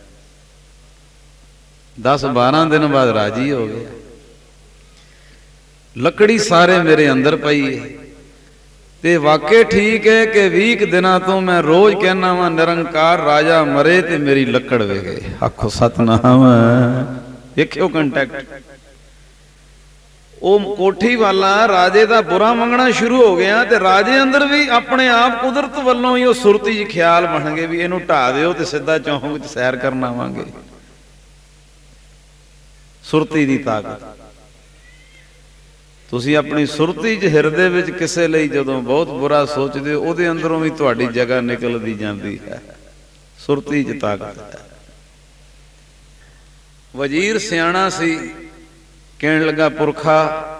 10-12 ਦਿਨ ਬਾਅਦ ਰਾਜੀ ਹੋ ਗਿਆ। ਲੱਕੜੀ ਸਾਰੇ ਮੇਰੇ ਅੰਦਰ ਪਈ ਹੈ ਤੇ ਵਾਕਈ ਠੀਕ ਹੈ ਕਿ 20 ਦਿਨਾਂ ਤੋਂ ਮੈਂ ਰੋਜ਼ ਕਹਿਣਾ ਵਾਂ ਨਿਰੰਕਾਰ ਰਾਜਾ ਮਰੇ ਤੇ ਮੇਰੀ ਲੱਕੜ ਵੇਗੇ। ਆਖੋ ਸਤਨਾਮ। ਵੇਖਿਓ ਕੰਟੈਕਟ। ਉਹ ਕੋਠੀ ਵਾਲਾ ਰਾਜੇ ਦਾ ਬੁਰਾ ਮੰਗਣਾ ਸ਼ੁਰੂ ਹੋ ਗਿਆ ਤੇ ਰਾਜੇ ਅੰਦਰ ਵੀ ਆਪਣੇ ਆਪ ਕੁਦਰਤ ਵੱਲੋਂ ਹੀ ਉਹ ਸੁਰਤੀ ਜਿਹੀ ਖਿਆਲ ਬਣ ਗਏ ਵੀ ਇਹਨੂੰ ਢਾਹ ਦਿਓ ਤੇ ਸਿੱਧਾ ਚੌਂਕ 'ਚ ਸੈਰ ਕਰਨ ਆਵਾਂਗੇ। ਸੁਰਤੀ ਦੀ ਤਾਕਤ। ਤੁਸੀਂ ਆਪਣੀ ਸੁਰਤੀ 'ਚ ਹਿਰਦੇ ਵਿੱਚ ਕਿਸੇ ਲਈ ਜਦੋਂ ਬਹੁਤ ਬੁਰਾ ਸੋਚਦੇ ਹੋ, ਉਹਦੇ ਅੰਦਰੋਂ ਵੀ ਤੁਹਾਡੀ ਜਗ੍ਹਾ ਨਿਕਲਦੀ ਜਾਂਦੀ ਹੈ। ਸੁਰਤੀ 'ਚ ਤਾਕਤ ਹੈ। ਵਜ਼ੀਰ ਸਿਆਣਾ ਸੀ। ਕਹਿਣ ਲੱਗਾ ਪੁਰਖਾ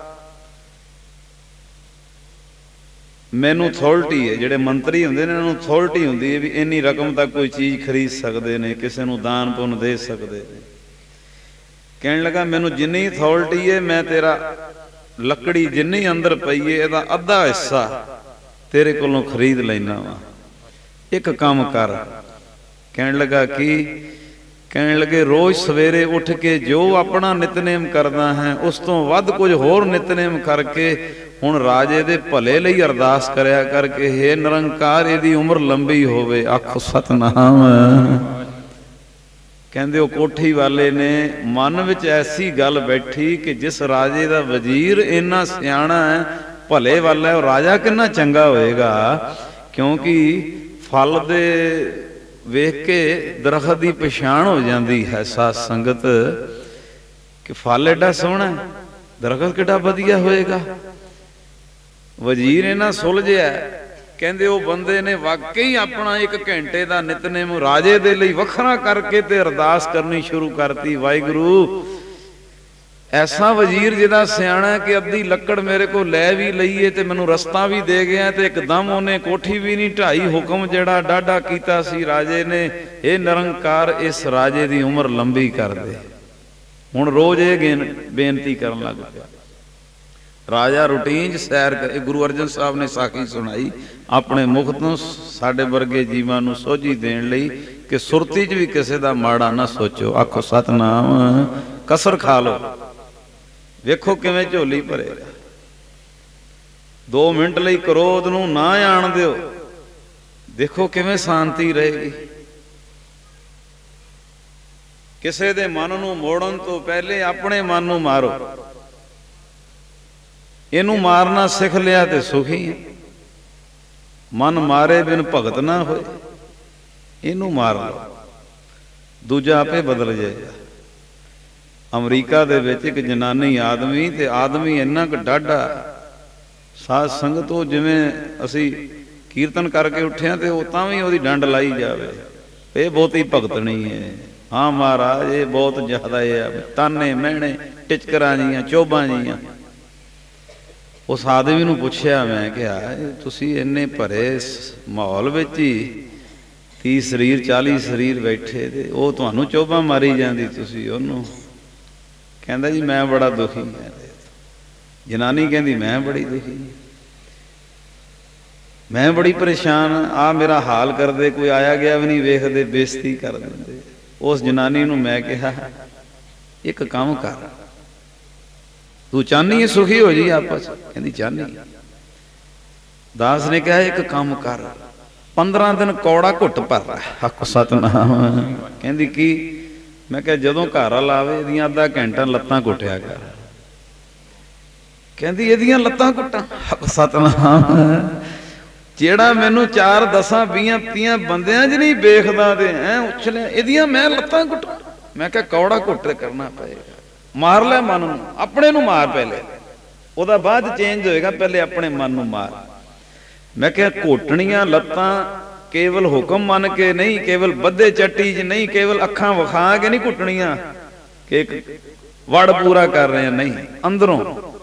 ਮੈਨੂੰ ਅਥਾਰਟੀ ਹੈ, ਜਿਹੜੇ ਮੰਤਰੀ ਹੁੰਦੇ ਨੇ ਇਹਨਾਂ ਨੂੰ ਅਥਾਰਟੀ ਹੁੰਦੀ ਹੈ ਵੀ ਇੰਨੀ ਰਕਮ ਤੱਕ ਕੋਈ ਚੀਜ਼ ਖਰੀਦ ਸਕਦੇ ਨੇ, ਕਿਸੇ ਨੂੰ ਦਾਨ ਪੁੰਨ ਦੇ ਸਕਦੇ ਨੇ। ਕਹਿਣ ਲੱਗਾ ਮੈਨੂੰ ਜਿੰਨੀ ਅਥਾਰਟੀ ਹੈ ਮੈਂ ਤੇਰਾ ਲੱਕੜੀ ਜਿੰਨੀ ਅੰਦਰ ਪਈ ਹੈ ਇਹਦਾ ਅੱਧਾ ਹਿੱਸਾ ਤੇਰੇ ਕੋਲੋਂ ਖਰੀਦ ਲੈਣਾ ਵਾ। ਇੱਕ ਕੰਮ ਕਰ। ਕਹਿਣ ਲੱਗਾ ਕੀ? ਕਹਿਣ ਲੱਗੇ ਰੋਜ਼ ਸਵੇਰੇ ਉੱਠ ਕੇ ਜੋ ਆਪਣਾ ਨਿਤਨੇਮ ਕਰਦਾ ਹੈ ਉਸ ਤੋਂ ਵੱਧ ਕੁਝ ਹੋਰ ਨਿਤਨੇਮ ਕਰਕੇ ਹੁਣ ਰਾਜੇ ਦੇ ਭਲੇ ਲਈ ਅਰਦਾਸ ਕਰਿਆ ਕਰਕੇ ਹੇ ਨਿਰੰਕਾਰ ਇਹਦੀ ਉਮਰ ਲੰਬੀ ਹੋਵੇ। ਆਖੋ ਸਤਨਾਮ। ਕਹਿੰਦੇ ਉਹ ਕੋਠੀ ਵਾਲੇ ਨੇ ਮਨ ਵਿੱਚ ਐਸੀ ਗੱਲ ਬੈਠੀ ਕਿ ਜਿਸ ਰਾਜੇ ਦਾ ਵਜ਼ੀਰ ਇੰਨਾ ਸਿਆਣਾ ਹੈ, ਭਲੇ ਵਾਲਾ ਹੈ, ਉਹ ਰਾਜਾ ਕਿੰਨਾ ਚੰਗਾ ਹੋਏਗਾ। ਕਿਉਂਕਿ ਫਲ ਦੇ ਵੇਖ ਕੇ ਦਰਖਤ ਦੀ ਪਛਾਣ ਹੋ ਜਾਂਦੀ ਹੈ ਸਾਧ ਸੰਗਤ ਕਿ ਫਲ ਐਡਾ ਸੋਹਣਾ, ਦਰਖਤ ਕਿੱਡਾ ਵਧੀਆ ਹੋਏਗਾ। ਵਜ਼ੀਰ ਇਹਨਾਂ ਸੁਲਝਿਆ। ਕਹਿੰਦੇ ਉਹ ਬੰਦੇ ਨੇ ਵਾਕਈ ਆਪਣਾ 1 ਘੰਟੇ ਦਾ ਨਿਤਨੇਮ ਰਾਜੇ ਦੇ ਲਈ ਵੱਖਰਾ ਕਰਕੇ ਤੇ ਅਰਦਾਸ ਕਰਨੀ ਸ਼ੁਰੂ ਕਰਤੀ। ਵਾਹਿਗੁਰੂ ਐਸਾ ਵਜ਼ੀਰ ਜਿਹਦਾ ਸਿਆਣਾ ਕਿ ਅੱਧੀ ਲੱਕੜ ਮੇਰੇ ਕੋਲ ਲੈ ਵੀ ਲਈਏ ਤੇ ਮੈਨੂੰ ਰਸਤਾ ਵੀ ਦੇ ਗਿਆ ਤੇ ਇੱਕਦਮ ਉਹਨੇ ਕੋਠੀ ਵੀ ਨਹੀਂ ਢਾਈ। ਹੁਕਮ ਜਿਹੜਾ ਡਾਢਾ ਕੀਤਾ ਸੀ ਰਾਜੇ ਨੇ, ਇਹ ਨਿਰੰਕਾਰ ਇਸ ਰਾਜੇ ਦੀ ਉਮਰ ਲੰਬੀ ਕਰ ਦੇ। ਹੁਣ ਰੋਜ਼ ਇਹ ਬੇਨਤੀ ਕਰਨ ਲੱਗ ਪਿਆ। ਰਾਜਾ ਰੂਟੀਨ 'ਚ ਸੈਰ ਕਰੇ। ਗੁਰੂ ਅਰਜਨ ਸਾਹਿਬ ਨੇ ਸਾਖੀ ਸੁਣਾਈ ਆਪਣੇ ਮੁਖ ਤੋਂ ਸਾਡੇ ਵਰਗੇ ਜੀਵਾਂ ਨੂੰ ਸੋਝੀ ਦੇਣ ਲਈ ਕਿ ਸੁਰਤੀ 'ਚ ਵੀ ਕਿਸੇ ਦਾ ਮਾੜਾ ਨਾ ਸੋਚੋ। ਆਖੋ ਸਤਨਾਮ। ਕਸਰ ਖਾ ਲਓ। ਵੇਖੋ ਕਿਵੇਂ ਝੋਲੀ ਭਰੇਗਾ। 2 ਮਿੰਟ ਲਈ ਕ੍ਰੋਧ ਨੂੰ ਨਾ ਆਣ ਦਿਓ, ਦੇਖੋ ਕਿਵੇਂ ਸ਼ਾਂਤੀ ਰਹੇਗੀ। ਕਿਸੇ ਦੇ ਮਨ ਨੂੰ ਮੋੜਨ ਤੋਂ ਪਹਿਲੇ ਆਪਣੇ ਮਨ ਨੂੰ ਮਾਰੋ। ਇਹਨੂੰ ਮਾਰਨਾ ਸਿੱਖ ਲਿਆ ਤੇ ਸੁਖੀ ਹੈ। ਮਨ ਮਾਰੇ ਬਿਨ ਭਗਤ ਨਾ ਹੋਏ। ਇਹਨੂੰ ਮਾਰ ਲਓ, ਦੂਜਾ ਆਪੇ ਬਦਲ ਜਾਏਗਾ। ਅਮਰੀਕਾ ਦੇ ਵਿੱਚ ਇੱਕ ਜਨਾਨੀ ਆਦਮੀ ਤੇ ਆਦਮੀ ਇੰਨਾ ਕੁ ਡਾਢਾ ਸਾਧ ਸੰਗਤ, ਉਹ ਜਿਵੇਂ ਅਸੀਂ ਕੀਰਤਨ ਕਰਕੇ ਉੱਠਿਆ ਤੇ ਉਹ ਤਾਂ ਵੀ ਉਹਦੀ ਡੰਡ ਲਾਈ ਜਾਵੇ। ਇਹ ਬਹੁਤੀ ਭਗਤਣੀ ਹੈ। ਹਾਂ ਮਹਾਰਾਜ ਇਹ ਬਹੁਤ ਜ਼ਿਆਦਾ ਹੈ, ਤਾਨੇ ਮਹਿਣੇ ਟਿਚਕਰਾਂ ਜੀਆਂ ਚੋਬਾਂ ਜੀਆਂ। ਉਸ ਸਾਧਵੀ ਨੂੰ ਪੁੱਛਿਆ ਮੈਂ ਕਿਹਾ ਤੁਸੀਂ ਇੰਨੇ ਭਰੇ ਮਾਹੌਲ ਵਿੱਚ ਹੀ 30 ਸਰੀਰ 40 ਸਰੀਰ ਬੈਠੇ ਤੇ ਉਹ ਤੁਹਾਨੂੰ ਚੋਬਾਂ ਮਾਰੀ ਜਾਂਦੀ, ਤੁਸੀਂ ਉਹਨੂੰ। ਕਹਿੰਦਾ ਜੀ ਮੈਂ ਬੜਾ ਦੁਖੀ ਹਾਂ। ਜਨਾਨੀ ਕਹਿੰਦੀ ਮੈਂ ਬੜੀ ਦੁਖੀ, ਮੈਂ ਬੜੀ ਪਰੇਸ਼ਾਨ ਆ, ਮੇਰਾ ਹਾਲ ਕਰਦੇ, ਕੋਈ ਆਇਆ ਗਿਆ ਵੀ ਨਹੀਂ ਵੇਖਦੇ, ਬੇਇੱਜ਼ਤੀ ਕਰ ਦਿੰਦੇ। ਉਸ ਜਨਾਨੀ ਨੂੰ ਮੈਂ ਕਿਹਾ ਇੱਕ ਕੰਮ ਕਰ, ਤੂੰ ਚਾਹਨੀ ਹੈ ਸੁਖੀ ਹੋ ਜੀ ਆਪਸ? ਕਹਿੰਦੀ ਚਾਹਨੀ। ਦਾਸ ਨੇ ਕਿਹਾ ਇੱਕ ਕੰਮ ਕਰ, 15 ਦਿਨ ਕੌੜਾ ਘੁੱਟ ਭਰ ਹੱਕ ਸਤਨਾਮ। ਕਹਿੰਦੀ ਕੀ? ਮੈਂ ਕਿਹਾ ਜਦੋਂ ਘਰ ਵਾਲਾ ਆਵੇ ਇਹਦੀਆਂ ਅੱਧਾ ਘੰਟਾ ਲੱਤਾਂ ਘੁੱਟਿਆ ਕਰ। ਕਹਿੰਦੀ ਇਹਦੀਆਂ ਲੱਤਾਂ ਘੁੱਟਾਂ? ਹੱਕ ਸਤਨਾਮ। ਜਿਹੜਾ ਮੈਨੂੰ 4 10 20 30 ਬੰਦਿਆਂ 'ਚ ਨਹੀਂ ਵੇਖਦਾ ਤੇ ਐ ਉਛਲਿਆ, ਇਹਦੀਆਂ ਮੈਂ ਲੱਤਾਂ ਘੁੱਟਾਂ? ਮੈਂ ਕਿਹਾ ਕੌੜਾ ਘੁੱਟ ਕਰਨਾ ਪਏਗਾ, ਮਾਰ ਲੈ ਮਨ ਨੂੰ, ਆਪਣੇ ਨੂੰ ਮਾਰ ਪਹਿਲੇ, ਉਹਦਾ ਬਾਅਦ ਚੇਂਜ ਹੋਏਗਾ, ਪਹਿਲੇ ਆਪਣੇ ਮਨ ਨੂੰ ਮਾਰ। ਮੈਂ ਕਿਹਾ ਘੋਟਣੀਆਂ ਲੱਤਾਂ ਕੇਵਲ ਹੁਕਮ ਮੰਨ ਕੇ ਨਹੀਂ, ਕੇਵਲ ਬੱਧੇ ਚੱਟੀ 'ਚ ਨਹੀਂ, ਕੇਵਲ ਅੱਖਾਂ ਵਿਖਾ ਕੇ ਨਹੀਂ ਘੁੱਟਣੀਆਂ ਕਿ ਇੱਕ ਵੜ ਪੂਰਾ ਕਰ ਰਹੇ, ਨਹੀਂ, ਅੰਦਰੋਂ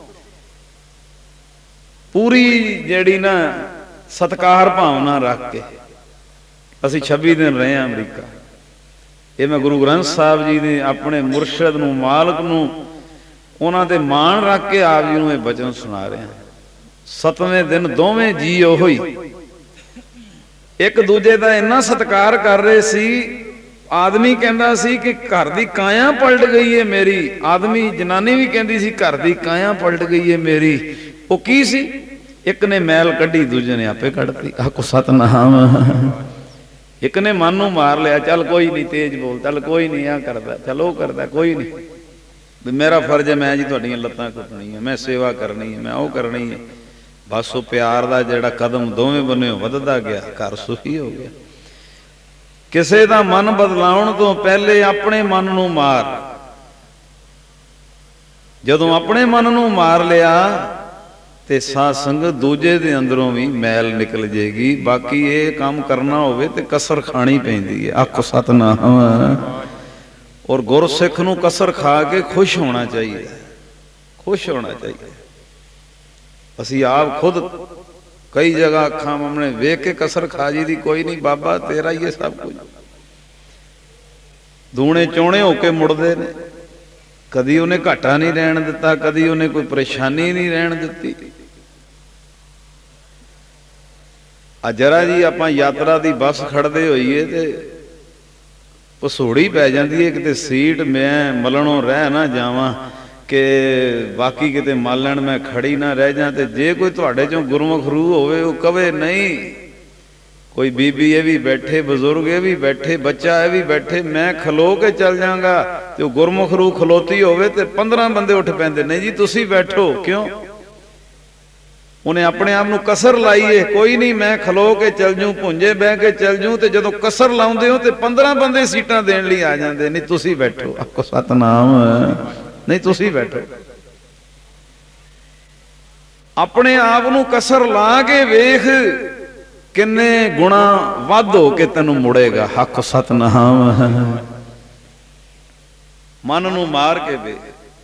ਪੂਰੀ ਜਿਹੜੀ ਨਾ ਸਤਿਕਾਰ ਭਾਵਨਾ ਰੱਖ ਕੇ। ਅਸੀਂ 26 ਦਿਨ ਰਹੇ ਹਾਂ ਅਮਰੀਕਾ। ਇਹ ਮੈਂ ਗੁਰੂ ਗ੍ਰੰਥ ਸਾਹਿਬ ਜੀ ਨੇ ਆਪਣੇ ਮੁਰਸ਼ਦ ਨੂੰ, ਮਾਲਕ ਨੂੰ, ਉਹਨਾਂ ਤੇ ਮਾਣ ਰੱਖ ਕੇ ਆਪ ਜੀ ਨੂੰ ਇਹ ਬਚਨ ਸੁਣਾ ਰਿਹਾ। 7ਵੇਂ ਦਿਨ ਦੋਵੇਂ ਜੀ ਉਹੋ ਹੀ ਇੱਕ ਦੂਜੇ ਦਾ ਇੰਨਾ ਸਤਿਕਾਰ ਕਰ ਰਹੇ ਸੀ। ਆਦਮੀ ਕਹਿੰਦਾ ਸੀ ਕਿ ਘਰ ਦੀ ਕਾਇਆ ਪਲਟ ਗਈ ਹੈ ਮੇਰੀ, ਆਦਮੀ ਜਨਾਨੀ ਵੀ ਕਹਿੰਦੀ ਸੀ ਘਰ ਦੀ ਕਾਇਆ ਪਲਟ ਗਈ ਹੈ ਮੇਰੀ। ਉਹ ਕੀ ਸੀ? ਇੱਕ ਨੇ ਮੈਲ ਕੱਢੀ, ਦੂਜੇ ਨੇ ਆਪੇ ਕੱਢਤੀ। ਆਖੋ ਸਤਨਾਮ। ਇੱਕ ਨੇ ਮਨ ਨੂੰ ਮਾਰ ਲਿਆ, ਚੱਲ ਕੋਈ ਨਹੀਂ, ਤੇਜ਼ ਬੋਲ, ਚੱਲ ਕੋਈ ਨਹੀਂ, ਆ ਕਰਦਾ, ਚੱਲ ਉਹ ਕਰਦਾ, ਕੋਈ ਨਹੀਂ, ਵੀ ਮੇਰਾ ਫਰਜ਼ ਹੈ, ਮੈਂ ਜੀ ਤੁਹਾਡੀਆਂ ਲੱਤਾਂ ਘੁੱਟਣੀਆਂ, ਮੈਂ ਸੇਵਾ ਕਰਨੀ ਹੈ, ਮੈਂ ਉਹ ਕਰਨੀ ਹੈ। ਬਸ ਉਹ ਪਿਆਰ ਦਾ ਜਿਹੜਾ ਕਦਮ ਦੋਵੇਂ ਬੰਨਿਓ ਵੱਧਦਾ ਗਿਆ, ਘਰ ਸੁਖੀ ਹੋ ਗਿਆ। ਕਿਸੇ ਦਾ ਮਨ ਬਦਲਾਉਣ ਤੋਂ ਪਹਿਲੇ ਆਪਣੇ ਮਨ ਨੂੰ ਮਾਰ। ਜਦੋਂ ਆਪਣੇ ਮਨ ਨੂੰ ਮਾਰ ਲਿਆ ਤੇ ਸਾਧ ਸੰਗਤ ਦੂਜੇ ਦੇ ਅੰਦਰੋਂ ਵੀ ਮੈਲ ਨਿਕਲ ਜੇਗੀ। ਬਾਕੀ ਇਹ ਕੰਮ ਕਰਨਾ ਹੋਵੇ ਤੇ ਕਸਰ ਖਾਣੀ ਪੈਂਦੀ ਹੈ। ਆਖੋ ਸਤਨਾਮ। ਔਰ ਗੁਰਸਿੱਖ ਨੂੰ ਕਸਰ ਖਾ ਕੇ ਖੁਸ਼ ਹੋਣਾ ਚਾਹੀਦਾ, ਖੁਸ਼ ਹੋਣਾ ਚਾਹੀਦਾ। ਅਸੀਂ ਆਪ ਖੁਦ ਕਈ ਜਗ੍ਹਾ ਅੱਖਾਂ ਸਾਹਮਣੇ ਵੇਖ ਕੇ ਕਸਰ ਖਾ ਜੀ ਦੀ, ਕੋਈ ਨਹੀਂ ਬਾਬਾ ਤੇਰਾ ਹੀ ਹੈ ਸਭ ਕੁਝ। ਦੂਣੇ ਚੋਣੇ ਹੋ ਕੇ ਮੁੜਦੇ ਨੇ, ਕਦੀ ਉਹਨੇ ਘਾਟਾ ਨਹੀਂ ਰਹਿਣ ਦਿੱਤਾ, ਕਦੀ ਉਹਨੇ ਕੋਈ ਪਰੇਸ਼ਾਨੀ ਨਹੀਂ ਰਹਿਣ ਦਿੱਤੀ। ਆ ਜਰਾ ਜੀ ਆਪਾਂ ਯਾਤਰਾ ਦੀ ਬੱਸ ਖੜਦੇ ਹੋਈਏ ਤੇ ਪਸੋੜੀ ਪੈ ਜਾਂਦੀ ਹੈ, ਕਿਤੇ ਸੀਟ ਮੈਂ ਮਲਣੋਂ ਰਹਿ ਨਾ ਜਾਵਾਂ ਕਿ ਬਾਕੀ ਕਿਤੇ ਮਲ ਲੈਣ ਮੈਂ ਖੜੀ ਨਾ ਰਹਿ ਜਾ। ਤੇ ਜੇ ਕੋਈ ਤੁਹਾਡੇ ਚੋਂ ਗੁਰਮੁਖ ਰੂਹ ਹੋਵੇ ਉਹ ਕਵੇ ਨਹੀਂ, ਕੋਈ ਬੀਬੀ ਇਹ ਵੀ ਬੈਠੇ, ਬਜ਼ੁਰਗ ਇਹ ਵੀ ਬੈਠੇ, ਬੱਚਾ ਇਹ ਵੀ ਬੈਠੇ, ਮੈਂ ਖਲੋ ਕੇ ਚੱਲ ਜਾਂਗਾ, ਤੇ ਉਹ ਗੁਰਮੁਖ ਰੂਹ ਖਲੋਤੀ ਹੋਵੇ ਤੇ 15 ਬੰਦੇ ਉੱਠ ਪੈਂਦੇ, ਨਹੀਂ ਜੀ ਤੁਸੀਂ ਬੈਠੋ। ਕਿਉਂ? ਉਹਨੇ ਆਪਣੇ ਆਪ ਨੂੰ ਕਸਰ ਲਾਈ ਏ। ਕੋਈ ਨਹੀਂ ਮੈਂ ਖਲੋ ਕੇ ਚੱਲ ਜੂ, ਭੁੰਜੇ ਬਹਿ ਕੇ ਚੱਲ ਜੂ। ਤੇ ਜਦੋਂ ਕਸਰ ਲਾਉਂਦੇ ਹੋ ਤੇ 15 ਬੰਦੇ ਸੀਟਾਂ ਦੇਣ ਲਈ ਆ ਜਾਂਦੇ, ਨਹੀਂ ਤੁਸੀਂ ਬੈਠੋ। ਆਖੋ ਸਤਨਾਮ। ਨਹੀਂ ਤੁਸੀਂ ਬੈਠੋ। ਆਪਣੇ ਆਪ ਨੂੰ ਕਸਰ ਲਾ ਕੇ ਵੇਖ ਕਿੰਨੇ ਗੁਣਾ ਵੱਧ ਹੋ ਕੇ ਤੈਨੂੰ ਮੁੜੇਗਾ। ਹੱਕ ਸਤਨਾਮ। ਮਨ ਨੂੰ ਮਾਰ ਕੇ ਵੇਖ।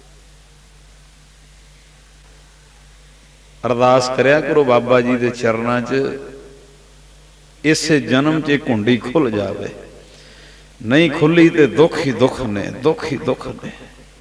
ਅਰਦਾਸ ਕਰਿਆ ਕਰੋ ਬਾਬਾ ਜੀ ਦੇ ਚਰਨਾਂ 'ਚ, ਇਸੇ ਜਨਮ 'ਚ ਕੁੰਡੀ ਖੁੱਲ ਜਾਵੇ। ਨਹੀਂ ਖੁੱਲੀ ਤੇ ਦੁੱਖ ਹੀ ਦੁੱਖ ਨੇ, ਦੁੱਖ ਹੀ ਦੁੱਖ ਨੇ।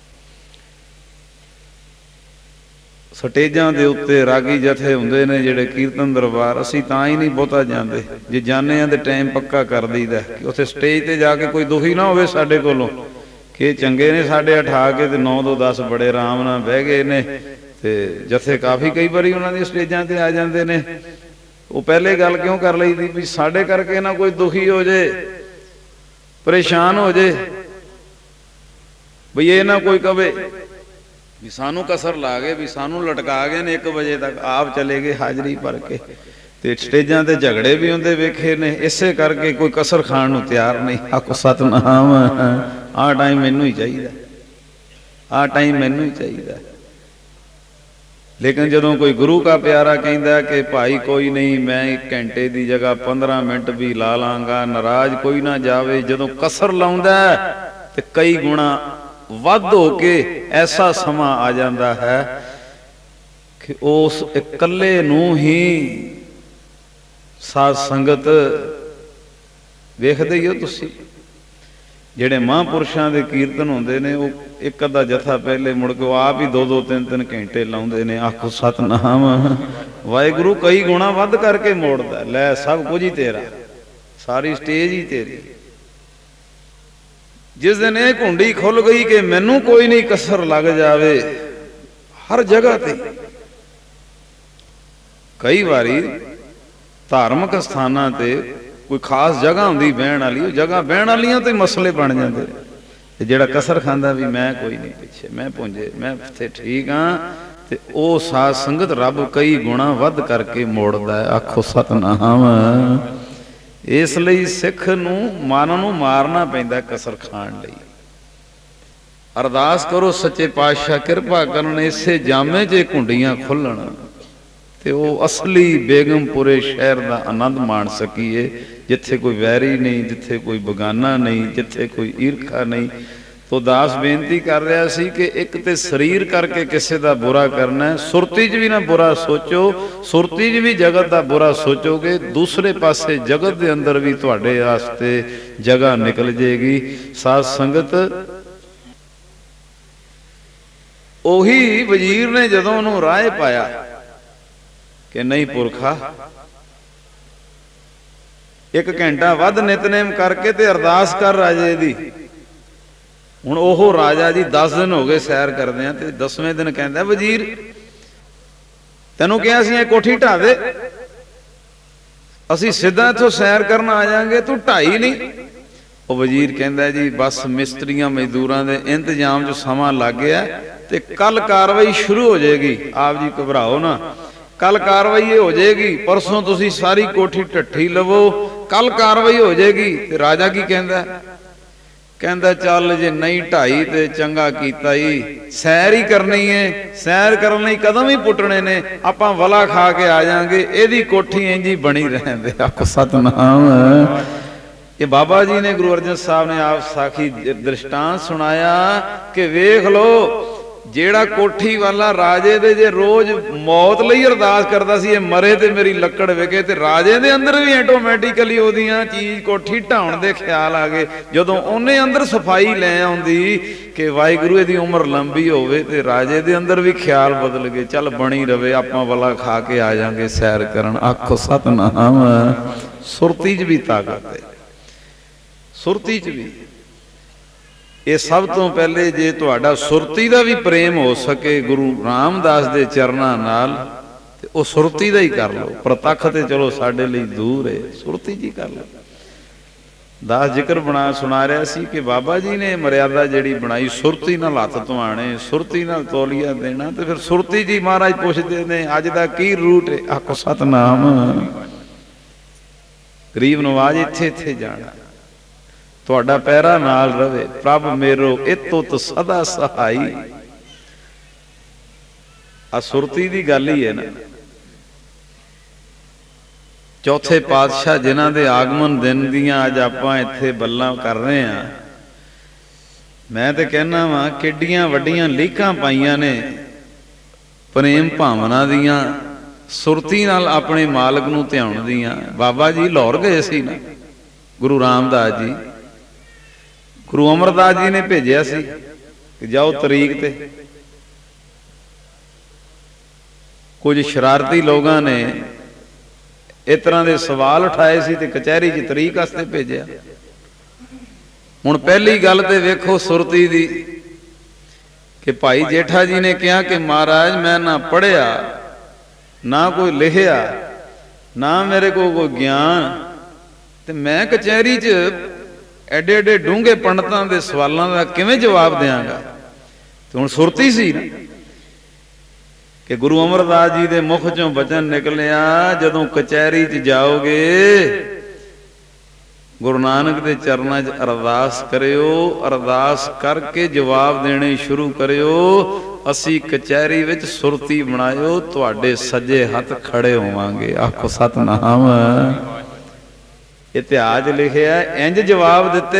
ਸਟੇਜਾਂ ਦੇ ਉੱਤੇ ਰਾਗੀ ਜਥੇ ਹੁੰਦੇ ਨੇ ਜਿਹੜੇ ਕੀਰਤਨ ਦਰਬਾਰ, ਅਸੀਂ ਤਾਂ ਹੀ ਨਹੀਂ ਬਹੁਤਾ ਜਾਂਦੇ। ਜੇ ਜਾਂਦੇ ਆ ਤੇ ਟਾਈਮ ਪੱਕਾ ਕਰ ਦਈਦਾ ਕਿ ਉੱਥੇ ਸਟੇਜ ਤੇ ਜਾ ਕੇ ਕੋਈ ਦੁਖੀ ਨਾ ਹੋਵੇ ਸਾਡੇ ਕੋਲੋਂ ਕਿ ਚੰਗੇ ਨੇ ਸਾਡੇ ਉਠਾ ਕੇ ਤੇ 9 ਤੋਂ 10 ਬੜੇ ਆਰਾਮ ਨਾਲ ਬਹਿ ਗਏ ਨੇ। ਤੇ ਜਥੇ ਕਾਫੀ ਕਈ ਵਾਰੀ ਉਹਨਾਂ ਦੀਆਂ ਸਟੇਜਾਂ ਤੇ ਆ ਜਾਂਦੇ ਨੇ। ਉਹ ਪਹਿਲੇ ਗੱਲ ਕਿਉਂ ਕਰ ਲਈ ਦੀ ਵੀ ਸਾਡੇ ਕਰਕੇ ਨਾ ਕੋਈ ਦੁਖੀ ਹੋ ਜੇ, ਪਰੇਸ਼ਾਨ ਹੋ ਜੇ, ਬਈ ਇਹ ਨਾ ਕੋਈ ਕਵੇ ਵੀ ਸਾਨੂੰ ਕਸਰ ਲਾ ਗਏ, ਵੀ ਸਾਨੂੰ ਲਟਕਾ ਗਏ ਨੇ 1 ਵਜੇ ਤੱਕ, ਆਪ ਚਲੇ ਗਏ ਹਾਜ਼ਰੀ ਭਰ ਕੇ। ਤੇ ਸਟੇਜਾਂ ਤੇ ਝਗੜੇ ਵੀ ਹੁੰਦੇ ਵੇਖੇ ਨੇ, ਇਸੇ ਕਰਕੇ ਕੋਈ ਕਸਰ ਖਾਣ ਨੂੰ ਤਿਆਰ ਨਹੀਂ। ਆਖੋ ਸਤਨਾਮ। ਆਹ ਟਾਈਮ ਮੈਨੂੰ ਹੀ ਚਾਹੀਦਾ, ਆਹ ਟਾਈਮ ਮੈਨੂੰ ਹੀ ਚਾਹੀਦਾ। लेकिन जदों कोई गुरु का प्यारा कहता कि भाई कोई नहीं मैं 1 घंटे की जगह 15 मिनट भी ला लांगा, नाराज कोई ना जावे, जदों कसर लाउंदा ते कई गुणा वध होके ऐसा समा आ जाता है कि उस इकल्ले नूं ही साध संगत वेखदे ही हो तुसीं ਜਿਹੜੇ ਮਹਾਂਪੁਰਸ਼ਾਂ ਦੇ ਕੀਰਤਨ ਹੁੰਦੇ ਨੇ ਉਹ ਇੱਕ ਅੱਧਾ ਜਥਾ ਪਹਿਲੇ ਮੁੜ ਕੇ ਆਪ ਹੀ 2-2 3-3 ਘੰਟੇ ਲਾਉਂਦੇ ਨੇ। ਆਖੋ ਸਤਨਾਮ ਵਾਹਿਗੁਰੂ ਕਈ ਗੁਣਾ ਵੱਧ ਕਰਕੇ ਮੋੜਦਾ, ਲੈ ਸਭ ਕੁਝ ਹੀ ਤੇਰਾ, ਸਾਰੀ ਸਟੇਜ ਹੀ ਤੇਰੀ। ਜਿਸ ਦਿਨ ਇਹ ਘੁੰਡੀ ਖੁੱਲ ਗਈ ਕਿ ਮੈਨੂੰ ਕੋਈ ਨਹੀਂ ਕਸਰ ਲੱਗ ਜਾਵੇ, ਹਰ ਜਗ੍ਹਾ ਤੇ ਕਈ ਵਾਰੀ ਧਾਰਮਿਕ ਸਥਾਨਾਂ ਤੇ कोई खास जगह होंगी बहन वाली, जगह बहन वालियां तो मसले बन जाते, जोड़ा कसर खांदा भी मैं कोई नहीं पिछे, मैं पुंजे मैं इत्थे ठीक हाँ, तो वह साध संगत रब कई गुणा वध करके मोड़दा है। आखो सतनाम। इसलिए सिख नूं मन नूं मारना पैंदा कसर खाण लई। अरदास करो सच्चे पातशाह किरपा करन इसे जामे च घुंडियां खुलण ते वो असली बेगमपुरे शहर का आनंद माण सकीए, जिथे कोई वैरी नहीं, जिथे कोई बगाना नहीं, जिथे कोई ईर्खा नहीं। तो दास बेनती कर रहा सी कि एक ते शरीर करके किसी का बुरा करना है, सुरती च भी ना बुरा सोचो, सुरती च भी जगत का बुरा सोचोगे, दूसरे पासे जगत के अंदर भी तुहाडे वास्ते जगह निकल जाएगी। साध संगत ओही वजीर ने जदों उन्होंने राह पाया कि नहीं पुरखा 1 घंटा वध नितनेम करके ते अरदास कर राजे दी। हुण ओह राजा जी 10 दिन हो गए सैर करदे आ ते 10वें दिन कहंदा वजीर तैनूं कहा सी कोठी ढा दे, असीं सीधा इत्थों सैर करन आ जांगे, तूं ढाई नहीं। वो वजीर कहंदा जी बस मिस्त्रियां मजदूरां दे इंतजाम च समा लग गया ते कल कार्रवाई शुरू हो जाएगी। आप जी घबराओ ना, कल कार्रवाई हो जाएगी, परसों तुसी सारी कोठी ढट्ठी लवो, कल कार्रवाई हो जाएगी। ते राजा की कहंदा कहंदा चल जे नहीं ढाई ते चंगा कीता ही, सैर ही करनी है, सैर करने कदम ही पुटने ने, आपां वला खा के आ जाएंगे, एदी कोठी इंज ही बनी रहन दे। आखो सतनाम। ये बाबा जी ने गुरु अर्जन साहब ने आप साखी दृष्टांत सुनाया कि वेख लो जेड़ा कोठी वाला राजे दे जे रोज मौत लई अरदास करदा सी, मरे ते मेरी लकड़ विके, ते राजे दे अंदर भी ऑटोमैटिकली ओदियां चीज कोठी ढाउण दे ख्याल आ गए। जदों ओने अंदर सफाई लै आउंदी कि वाहिगुरू दी उम्र लंबी होवे, ते राजे दे अंदर भी ख्याल बदल गए, चल बनी रवे, आपां वला खा के आ जांगे सैर करन। आखो सतनाम। सुरती च भी ताकत है, सुरती च भी। ये सब तो पहले जे तुहाडा सुरती का भी प्रेम हो सके गुरु रामदास दे चरनां नाल, ते ओ सुरती दा ही कर लो। प्रतख ते चलो साडे लई दूर है, सुरती जी कर लो। दास जिक्र बना सुना रहा सी कि बाबा जी ने मर्यादा जिहड़ी बनाई सुरती नाल हत्थ धुआणे, सुरती नाल तौलिया देना, ते फिर सुरती जी महाराज पुछदे ने अज दा की रूट है। आखो सतनाम। गरीब नवाज इत्थे इत्थे जाना, तुहाडा पैरा नाल रवे, प्रभ मेरो इतुत सदा सहाई। आ सुरती दी गल ही है ना। चौथे पातशाह जिन्हां दे आगमन दिन दियां अज आपां इत्थे बल्लां कर रहे हैं, मैं ते कहना वा किड्डियां वड्डियां लीकां पाईयां ने प्रेम भावना दियां, सुरती नाल अपने मालक नूं ध्याउण दियां। बाबा जी लाहौर गए सी ना, गुरु रामदास जी, गुरु अमरदास जी ने भेजा सी कि जाओ तरीक ते। कुछ शरारती लोगों ने इस तरह के सवाल उठाए सी ते कचहरी च तरीक वास्ते भेजा। हुण पहली गल ते वेखो सुरती दी कि भाई जेठा जी ने कहा कि महाराज मैं ना पढ़िया ना कोई लिखिया ना मेरे को कोई ज्ञान, ते मैं कचहरी च एडे एडे डूंगे पंडितां दे सवालों का किवें जवाब देंगा। तो हुण सुरती सी ना कि गुरु अमरदास जी दे मुख चों वचन निकलिया, जदों कचहरी च जाओगे गुरु नानक दे चरनां च अरदास करियो, अरदास करके जवाब देने शुरू करियो। ਅਸੀਂ ਕਚਹਿਰੀ ਵਿੱਚ ਸੁਰਤੀ ਬਣਾਇਓ, ਤੁਹਾਡੇ ਸੱਜੇ ਹੱਥ ਖੜੇ ਹੋਵਾਂਗੇ। ਆਖੋ ਸਤਨਾਮ। ਇਤਿਹਾਸ ਲਿਖਿਆ, ਇੰਜ ਜਵਾਬ ਦਿੱਤੇ,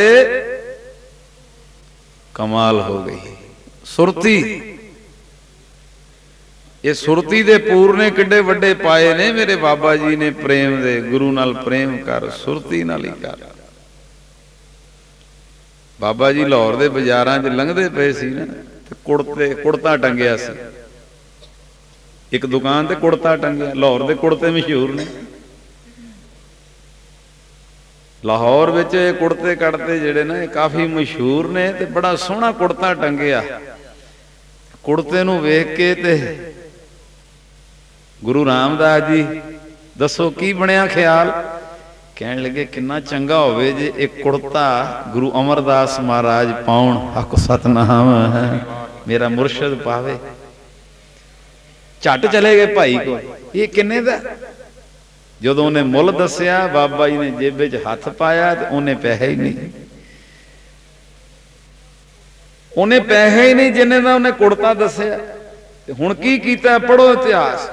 ਕਮਾਲ ਹੋ ਗਈ। ਸੁਰਤੀ, ਇਹ ਸੁਰਤੀ ਦੇ ਪੂਰਨੇ ਕਿੱਡੇ ਵੱਡੇ ਪਾਏ ਨੇ ਮੇਰੇ ਬਾਬਾ ਜੀ ਨੇ। ਪ੍ਰੇਮ ਦੇ, ਗੁਰੂ ਨਾਲ ਪ੍ਰੇਮ ਕਰ, ਸੁਰਤੀ ਨਾਲ ਹੀ ਕਰ। ਬਾਬਾ ਜੀ ਲਾਹੌਰ ਦੇ ਬਾਜ਼ਾਰਾਂ 'ਚ ਲੰਘਦੇ ਪਏ ਸੀ ਨਾ, ਤੇ ਕੁੜਤਾ ਟੰਗਿਆ ਸੀ ਇੱਕ ਦੁਕਾਨ ਤੇ, ਕੁੜਤਾ ਟੰਗਿਆ। ਲਾਹੌਰ ਦੇ ਕੁੜਤੇ ਮਸ਼ਹੂਰ ਨੇ, ਲਾਹੌਰ ਵਿੱਚ ਇਹ ਕੁੜਤੇ ਕੱੜਤੇ ਜਿਹੜੇ ਨੇ ਇਹ ਕਾਫੀ ਮਸ਼ਹੂਰ ਨੇ। ਤੇ ਬੜਾ ਸੋਹਣਾ ਕੁੜਤਾ ਟੰਗਿਆ। ਕੁੜਤੇ ਨੂੰ ਵੇਖ ਕੇ ਤੇ ਗੁਰੂ ਰਾਮਦਾਸ ਜੀ ਦੱਸੋ ਕੀ ਬਣਿਆ ਖਿਆਲ? ਕਹਿਣ ਲੱਗੇ ਕਿੰਨਾ ਚੰਗਾ ਹੋਵੇ ਜੇ ਇਹ ਕੁੜਤਾ ਗੁਰੂ ਅਮਰਦਾਸ ਮਹਾਰਾਜ ਪਾਉਣ। ਆਖੋ ਸਤਨਾਮ। ਮੇਰਾ ਮੁਰਸ਼ਿਦ ਪਾਵੇ। ਝੱਟ ਚਲੇ ਗਏ ਭਾਈ ਕੋਲ, ਇਹ ਕਿੰਨੇ ਦਾ? ਜਦੋਂ ਉਹਨੇ ਮੁੱਲ ਦੱਸਿਆ, ਬਾਬਾ ਜੀ ਨੇ ਜੇਬੇ 'ਚ ਹੱਥ ਪਾਇਆ ਤੇ ਉਹਨੇ ਪੈਸੇ ਹੀ ਨਹੀਂ, ਉਹਨੇ ਪੈਸੇ ਹੀ ਨਹੀਂ ਜਿੰਨੇ ਦਾ ਉਹਨੇ ਕੁੜਤਾ ਦੱਸਿਆ। ਤੇ ਹੁਣ ਕੀ ਕੀਤਾ? ਪੜ੍ਹੋ ਇਤਿਹਾਸ।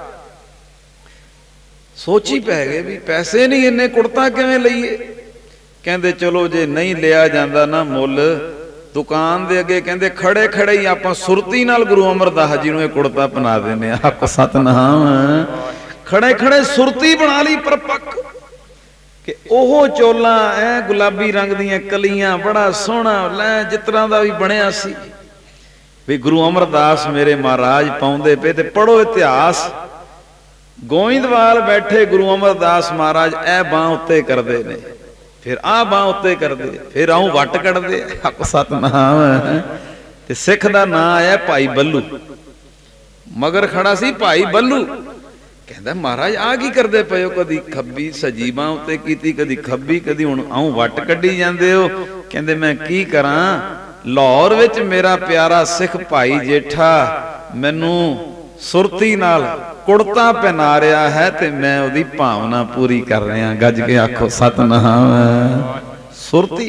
ਸੋਚੀ ਪੈ ਗਏ ਵੀ ਪੈਸੇ ਨਹੀਂ ਇੰਨੇ, ਕੁੜਤਾ ਕਿਵੇਂ ਲਈਏ? ਕਹਿੰਦੇ ਚਲੋ ਜੇ ਨਹੀਂ ਲਿਆ ਜਾਂਦਾ ਨਾ ਮੁੱਲ, ਦੁਕਾਨ ਦੇ ਅੱਗੇ ਕਹਿੰਦੇ ਖੜੇ ਖੜੇ ਹੀ ਆਪਾਂ ਸੁਰਤੀ ਨਾਲ ਗੁਰੂ ਅਮਰਦਾਸ ਜੀ ਨੂੰ ਇਹ ਕੁੜਤਾ ਬਣਾ ਦਿੰਦੇ ਆ। ਆਖੋ ਸਤਨਾਮ। ਖੜੇ ਖੜੇ ਸੁਰਤੀ ਬਣਾ ਲਈ ਪਰਪੱਕ, ਕਿ ਉਹ ਚੋਲਾ ਐ ਗੁਲਾਬੀ ਰੰਗ ਦੀਆਂ ਕਲੀਆਂ, ਬੜਾ ਸੋਹਣਾ ਲੈ ਜਿਸ ਤਰ੍ਹਾਂ ਦਾ ਵੀ ਬਣਿਆ ਸੀ ਵੀ ਗੁਰੂ ਅਮਰਦਾਸ ਮੇਰੇ ਮਹਾਰਾਜ ਪਾਉਂਦੇ ਪਏ। ਤੇ ਪੜ੍ਹੋ ਇਤਿਹਾਸ, ਗੋਇੰਦਵਾਲ ਬੈਠੇ ਗੁਰੂ ਅਮਰਦਾਸ ਮਹਾਰਾਜ ਇਹ ਬਾਂਹ ਉੱਤੇ ਕਰਦੇ ਨੇ, ਫਿਰ ਆਹ ਬਾਂਹ ਉੱਤੇ ਕਰਦੇ, ਫਿਰ ਆਉਂ ਵੱਟ ਕੱਢਦੇ। ਆਖੋ ਸਤਨਾਮ। ਤੇ ਸਿੱਖ ਦਾ ਨਾਂ ਆਇਆ ਭਾਈ ਬੱਲੂ, ਮਗਰ ਖੜਾ ਸੀ ਭਾਈ ਬੱਲੂ। ਕਹਿੰਦਾ ਮਹਾਰਾਜ ਆਹ ਕੀ ਕਰਦੇ ਪਏ ਹੋ? ਕਦੀ ਖੱਬੀ ਸੱਜੀ ਬਾਂਹ ਉੱਤੇ ਕੀਤੀ, ਕਦੀ ਖੱਬੀ, ਕਦੀ ਹੁਣ ਆਉਂ ਵੱਟ ਕੱਢੀ ਜਾਂਦੇ ਹੋ। ਕਹਿੰਦੇ ਮੈਂ ਕੀ ਕਰਾਂ, ਲਾਹੌਰ ਵਿੱਚ ਮੇਰਾ ਪਿਆਰਾ ਸਿੱਖ ਭਾਈ ਜੇਠਾ ਮੈਨੂੰ ਸੁਰਤੀ ਨਾਲ ਕੁੜਤਾ ਪਹਿਨਾ ਰਿਹਾ ਹੈ ਤੇ ਮੈਂ ਉਹਦੀ ਭਾਵਨਾ ਪੂਰੀ ਕਰ ਰਿਹਾ। ਗੱਜ ਕੇ ਆਖੋ ਸਤਨਾਮ। ਸੁਰਤੀ,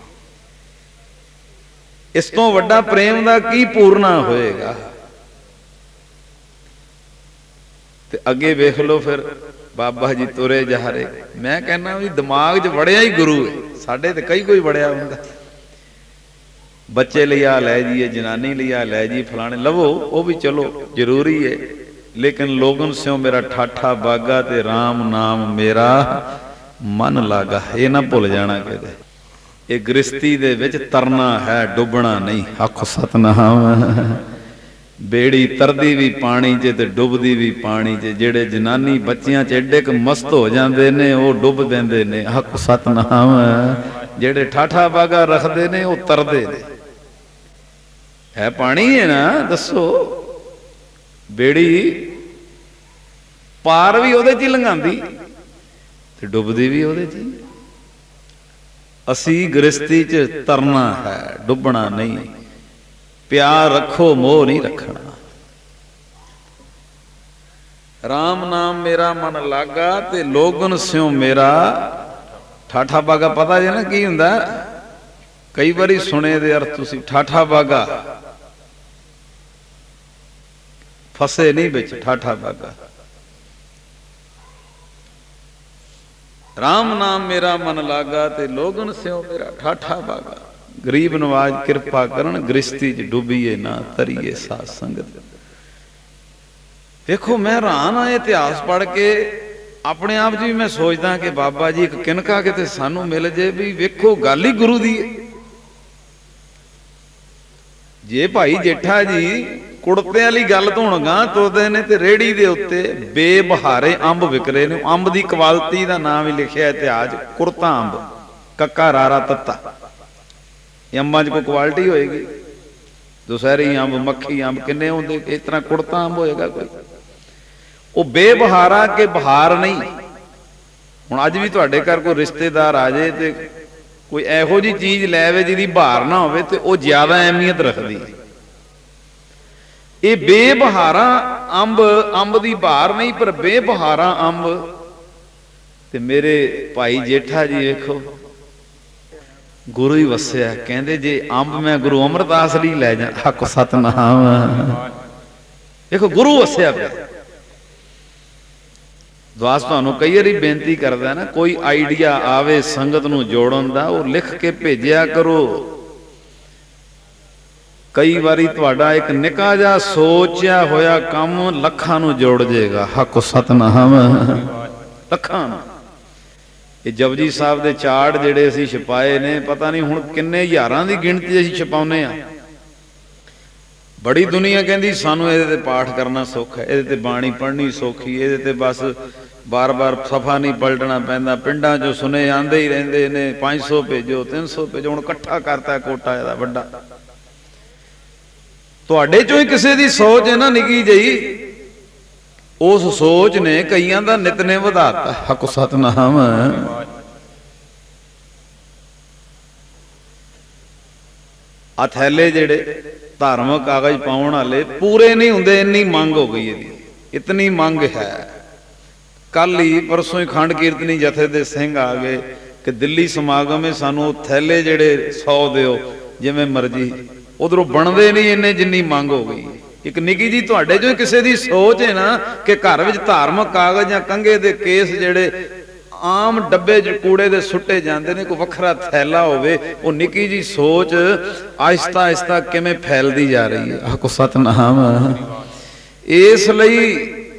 ਇਸ ਤੋਂ ਵੱਡਾ ਪ੍ਰੇਮ ਦਾ ਕੀ ਪੂਰਨਾ ਹੋਏਗਾ? ਤੇ ਅੱਗੇ ਵੇਖ ਲਓ, ਫਿਰ ਬਾਬਾ ਜੀ ਤੁਰੇ ਜਾ ਰਹੇ। ਮੈਂ ਕਹਿੰਦਾ ਵੀ ਦਿਮਾਗ 'ਚ ਵੜਿਆ ਹੀ ਗੁਰੂ ਹੈ। ਸਾਡੇ ਤੇ ਕਈ ਕੋਈ ਵੜਿਆ ਹੁੰਦਾ, ਬੱਚੇ ਲਈ ਆ ਲੈ ਜੀਏ, ਜਨਾਨੀ ਲਈ ਆ ਲੈ ਜੀ, ਫਲਾਣੇ ਲਵੋ, ਉਹ ਵੀ ਚਲੋ ਜ਼ਰੂਰੀ ਹੈ। ਲੇਕਿਨ ਲੋਗਨ ਸਿਓ ਮੇਰਾ ਠਾਠਾ ਬਾਗਾ ਤੇ ਰਾਮ ਨਾਮ ਮੇਰਾ ਮਨ ਲਾਗਾ, ਇਹ ਨਾ ਭੁੱਲ ਜਾਣਾ ਕਿਤੇ। ਇਹ ਗ੍ਰਸਤੀ ਦੇ ਵਿੱਚ ਤਰਨਾ ਹੈ, ਡੁੱਬਣਾ ਨਹੀਂ। ਆਖੋ ਸਤਨਾਮ। ਬੇੜੀ ਤਰਦੀ ਵੀ ਪਾਣੀ 'ਚ ਤੇ ਡੁੱਬਦੀ ਵੀ ਪਾਣੀ 'ਚ। ਜਿਹੜੇ ਜਨਾਨੀ ਬੱਚਿਆਂ 'ਚ ਏਡੇ ਕੁ ਮਸਤ ਹੋ ਜਾਂਦੇ ਨੇ ਉਹ ਡੁੱਬ ਦਿੰਦੇ ਨੇ। ਆਖੋ ਸਤਨਾਮ। ਜਿਹੜੇ ਠਾਠਾ ਬਾਗਾ ਰੱਖਦੇ ਨੇ ਉਹ ਤਰਦੇ ਨੇ। ਹੈ ਪਾਣੀ ਹੈ ਨਾ, ਦੱਸੋ। ਬੇੜੀ ਪਾਰ ਵੀ ਉਹਦੇ 'ਚ ਹੀ ਲੰਘਾਂਦੀ ਤੇ ਡੁੱਬਦੀ ਵੀ ਉਹਦੇ 'ਚ ਹੀ। ਅਸੀਂ ਗ੍ਰਸਤੀ 'ਚ ਤਰਨਾ ਹੈ, ਡੁੱਬਣਾ ਨਹੀਂ। ਪਿਆਰ ਰੱਖੋ, ਮੋਹ ਨਹੀਂ ਰੱਖਣਾ। ਰਾਮ ਨਾਮ ਮੇਰਾ ਮਨ ਲਾਗਾ ਤੇ ਲੋਗਨ ਸਿਓ ਮੇਰਾ ਠਾਠਾ ਬਾਗਾ। ਪਤਾ ਜੇ ਨਾ ਕੀ ਹੁੰਦਾ? ਕਈ ਵਾਰੀ ਸੁਣੇ ਦੇ ਅਰਥ ਤੁਸੀਂ। ਠਾਠਾ ਬਾਗਾ ਫਸੇ ਨਹੀਂ ਵਿੱਚ, ਠਾਠਾ ਬਾਗਾ। ਰਾਮ ਨਾਮ ਮੇਰਾ ਮਨ ਲਾਗਾ ਤੇ ਲੋਗਨ ਸਿਓ ਮੇਰਾ ਠਾਠਾ ਬਾਗਾ। ਗਰੀਬ ਨਵਾਜ ਕਿਰਪਾ ਕਰਨ, ਗ੍ਰਸਤੀ 'ਚ ਡੁੱਬੀਏ ਨਾ ਤਰੀਏ ਸਾਧ ਸੰਗਤ। ਵੇਖੋ ਮੈਂ ਹੈਰਾਨ ਆ ਇਤਿਹਾਸ ਪੜ੍ਹ ਕੇ। ਆਪਣੇ ਆਪ 'ਚ ਵੀ ਮੈਂ ਸੋਚਦਾ ਕਿ ਬਾਬਾ ਜੀ ਇੱਕ ਕਿਨਕਾ ਕਿਤੇ ਸਾਨੂੰ ਮਿਲ ਜੇ ਵੀ ਵੇਖੋ ਗੱਲ ਹੀ ਗੁਰੂ ਦੀ ਹੈ। ਜੇ ਭਾਈ ਜੇਠਾ ਜੀ ਕੁੜਤੇ ਵਾਲੀ ਗੱਲ ਤੋਂ ਹੁਣ ਗਾਂਹ ਤੁਰਦੇ ਨੇ ਤੇ ਰੇਹੜੀ ਦੇ ਉੱਤੇ ਬੇਬਹਾਰੇ ਅੰਬ ਵਿਕ ਰਹੇ ਨੇ। ਅੰਬ ਦੀ ਕੁਆਲਿਟੀ ਦਾ ਨਾਮ ਹੀ ਲਿਖਿਆ ਇਤਿਹਾਸ, ਕੁੜਤਾ ਅੰਬ, ਕੱਕਾ ਰਾਰਾ ਤੱਤਾ। ਇਹ ਅੰਬਾਂ 'ਚ ਕੋਈ ਕੁਆਲਿਟੀ ਹੋਏਗੀ? ਦੁਸਹਿਰੀ ਅੰਬ, ਮੱਖੀ ਅੰਬ ਕਿੰਨੇ ਹੁੰਦੇ, ਇਸ ਤਰ੍ਹਾਂ ਕੁੜਤਾ ਅੰਬ ਹੋਏਗਾ ਕੋਈ? ਉਹ ਬੇਬਹਾਰਾ ਕੇ ਬਹਾਰ ਨਹੀਂ। ਹੁਣ ਅੱਜ ਵੀ ਤੁਹਾਡੇ ਘਰ ਕੋਈ ਰਿਸ਼ਤੇਦਾਰ ਆ ਜਾਏ ਤੇ ਕੋਈ ਇਹੋ ਜਿਹੀ ਚੀਜ਼ ਲੈ ਆਵੇ ਜਿਹਦੀ ਬਹਾਰ ਨਾ ਹੋਵੇ ਤੇ ਉਹ ਜ਼ਿਆਦਾ ਅਹਿਮੀਅਤ ਰੱਖਦੀ ਹੈ। ਇਹ ਬੇਬਹਾਰਾ ਅੰਬ, ਅੰਬ ਦੀ ਬਹਾਰ ਨਹੀਂ ਪਰ ਬੇਬਹਾਰਾ ਅੰਬ। ਤੇ ਮੇਰੇ ਭਾਈ ਜੇਠਾ ਜੀ ਵੇਖੋ, ਗੁਰੂ ਹੀ ਵਸਿਆ। ਕਹਿੰਦੇ ਜੇ ਅੰਬ ਮੈਂ ਗੁਰੂ ਅਮਰਦਾਸ ਲਈ ਲੈ ਜਾ। ਆਖੋ ਸਤਨਾਮ। देखो गुरु वसिया पे दास तुहानू कई बारी बेनती करदा ना, कोई आइडिया आवे संगत नू जोड़न दा, वो लिख के भेजिया करो। कई बारी तुहाडा एक निका जा सोचिया होया काम लखां नू जोड़ जाएगा। हक सतनाम लखां। ये जपजी साहब दे चार्ट जिहड़े असीं छपाए ने, पता नहीं हुण किन्ने हज़ारां दी गिणती असीं छपाउने आ। बड़ी दुनिया कहती सानू ये पाठ करना सौखा है, ये बाणी पढ़नी सौखी, ये बस बार बार सफा नहीं पलटना पैंदा, पिंडां चों सुने आंदे ही रहिंदे ने, 500 भेजो 300 भेजो, हुण इकट्ठा करता कोटा इहदा वड्डा। तुहाडे चों ही किसी दी सोच है ना निकी जही, उस सोच ने कईयां दा नितने वधाता। हक सतनाम। आ थैले जिहड़े धार्मिक कागज पाउण वाले पूरे नहीं हुंदे, इन्नी मंग हो गई है, इतनी मंग है। कल ही परसों ही खंड कीर्तनी जथे दे सिंह आ गए कि दिल्ली समागम में सानू थैले जिहड़े 100 दिओ जिवें मर्जी, उधरों बनदे नहीं इन्ने जिन्नी मंग हो गई। एक निकी जी तुहाडे जो किसी दी सोच है ना कि घर विच धार्मिक कागज या कंघे दे केस जिहड़े आम डब्बे च कूड़े दे सुट्टे जाते हैं, कोई वखरा थैला होवे, वो निकी जी सोच आहिस्ता आहिस्ता किवें फैलदी जा रही है। आखो सतनाम। इसलिए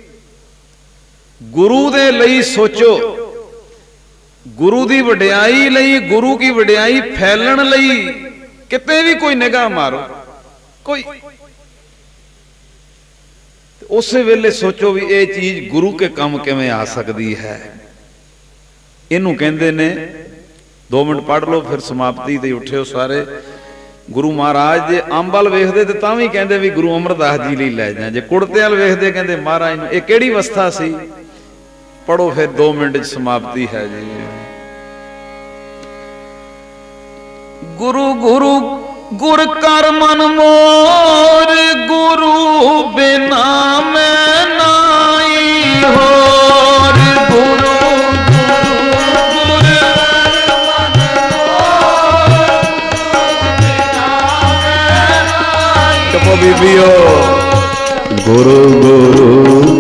गुरु दे लई सोचो, गुरु दी वडियाई लई, गुरु की वडियाई फैलन लई किते भी कोई निगाह मारो, कोई उस वेले सोचो भी ये चीज गुरु के काम किवें आ सकती है। इनू कहते ने 2 मिनट पढ़ लो फिर समाप्ति ते उठियो सारे। गुरु महाराज जे अंब वल वेखदे ते तां वी कहंदे भी गुरु अमरदास जी लई लै जा, जे कुड़ते वल वेखदे कहंदे महाराज नूं। इह किहड़ी अवस्था सी? पढ़ो फिर 2 मिनट च समाप्ति है जी। गुरु गुरु गुर कर मन मोर, गुरु बिना मैं नाई होर। गुरु बीबियो गुरु गुरु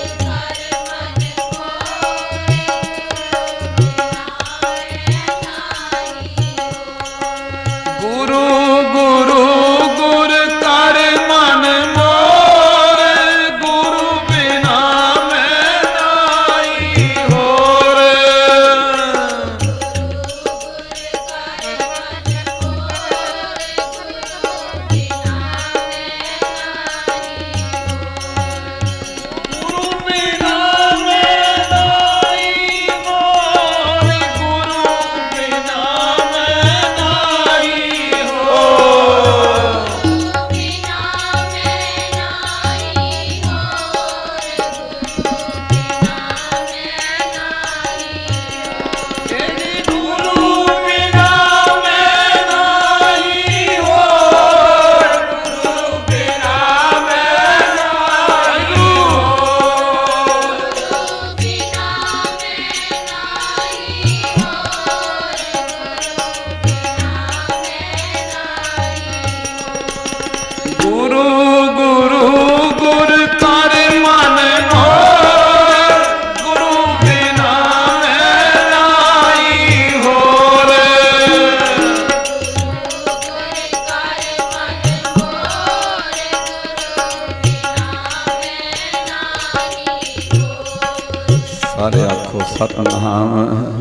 सारे आखो सतनाम।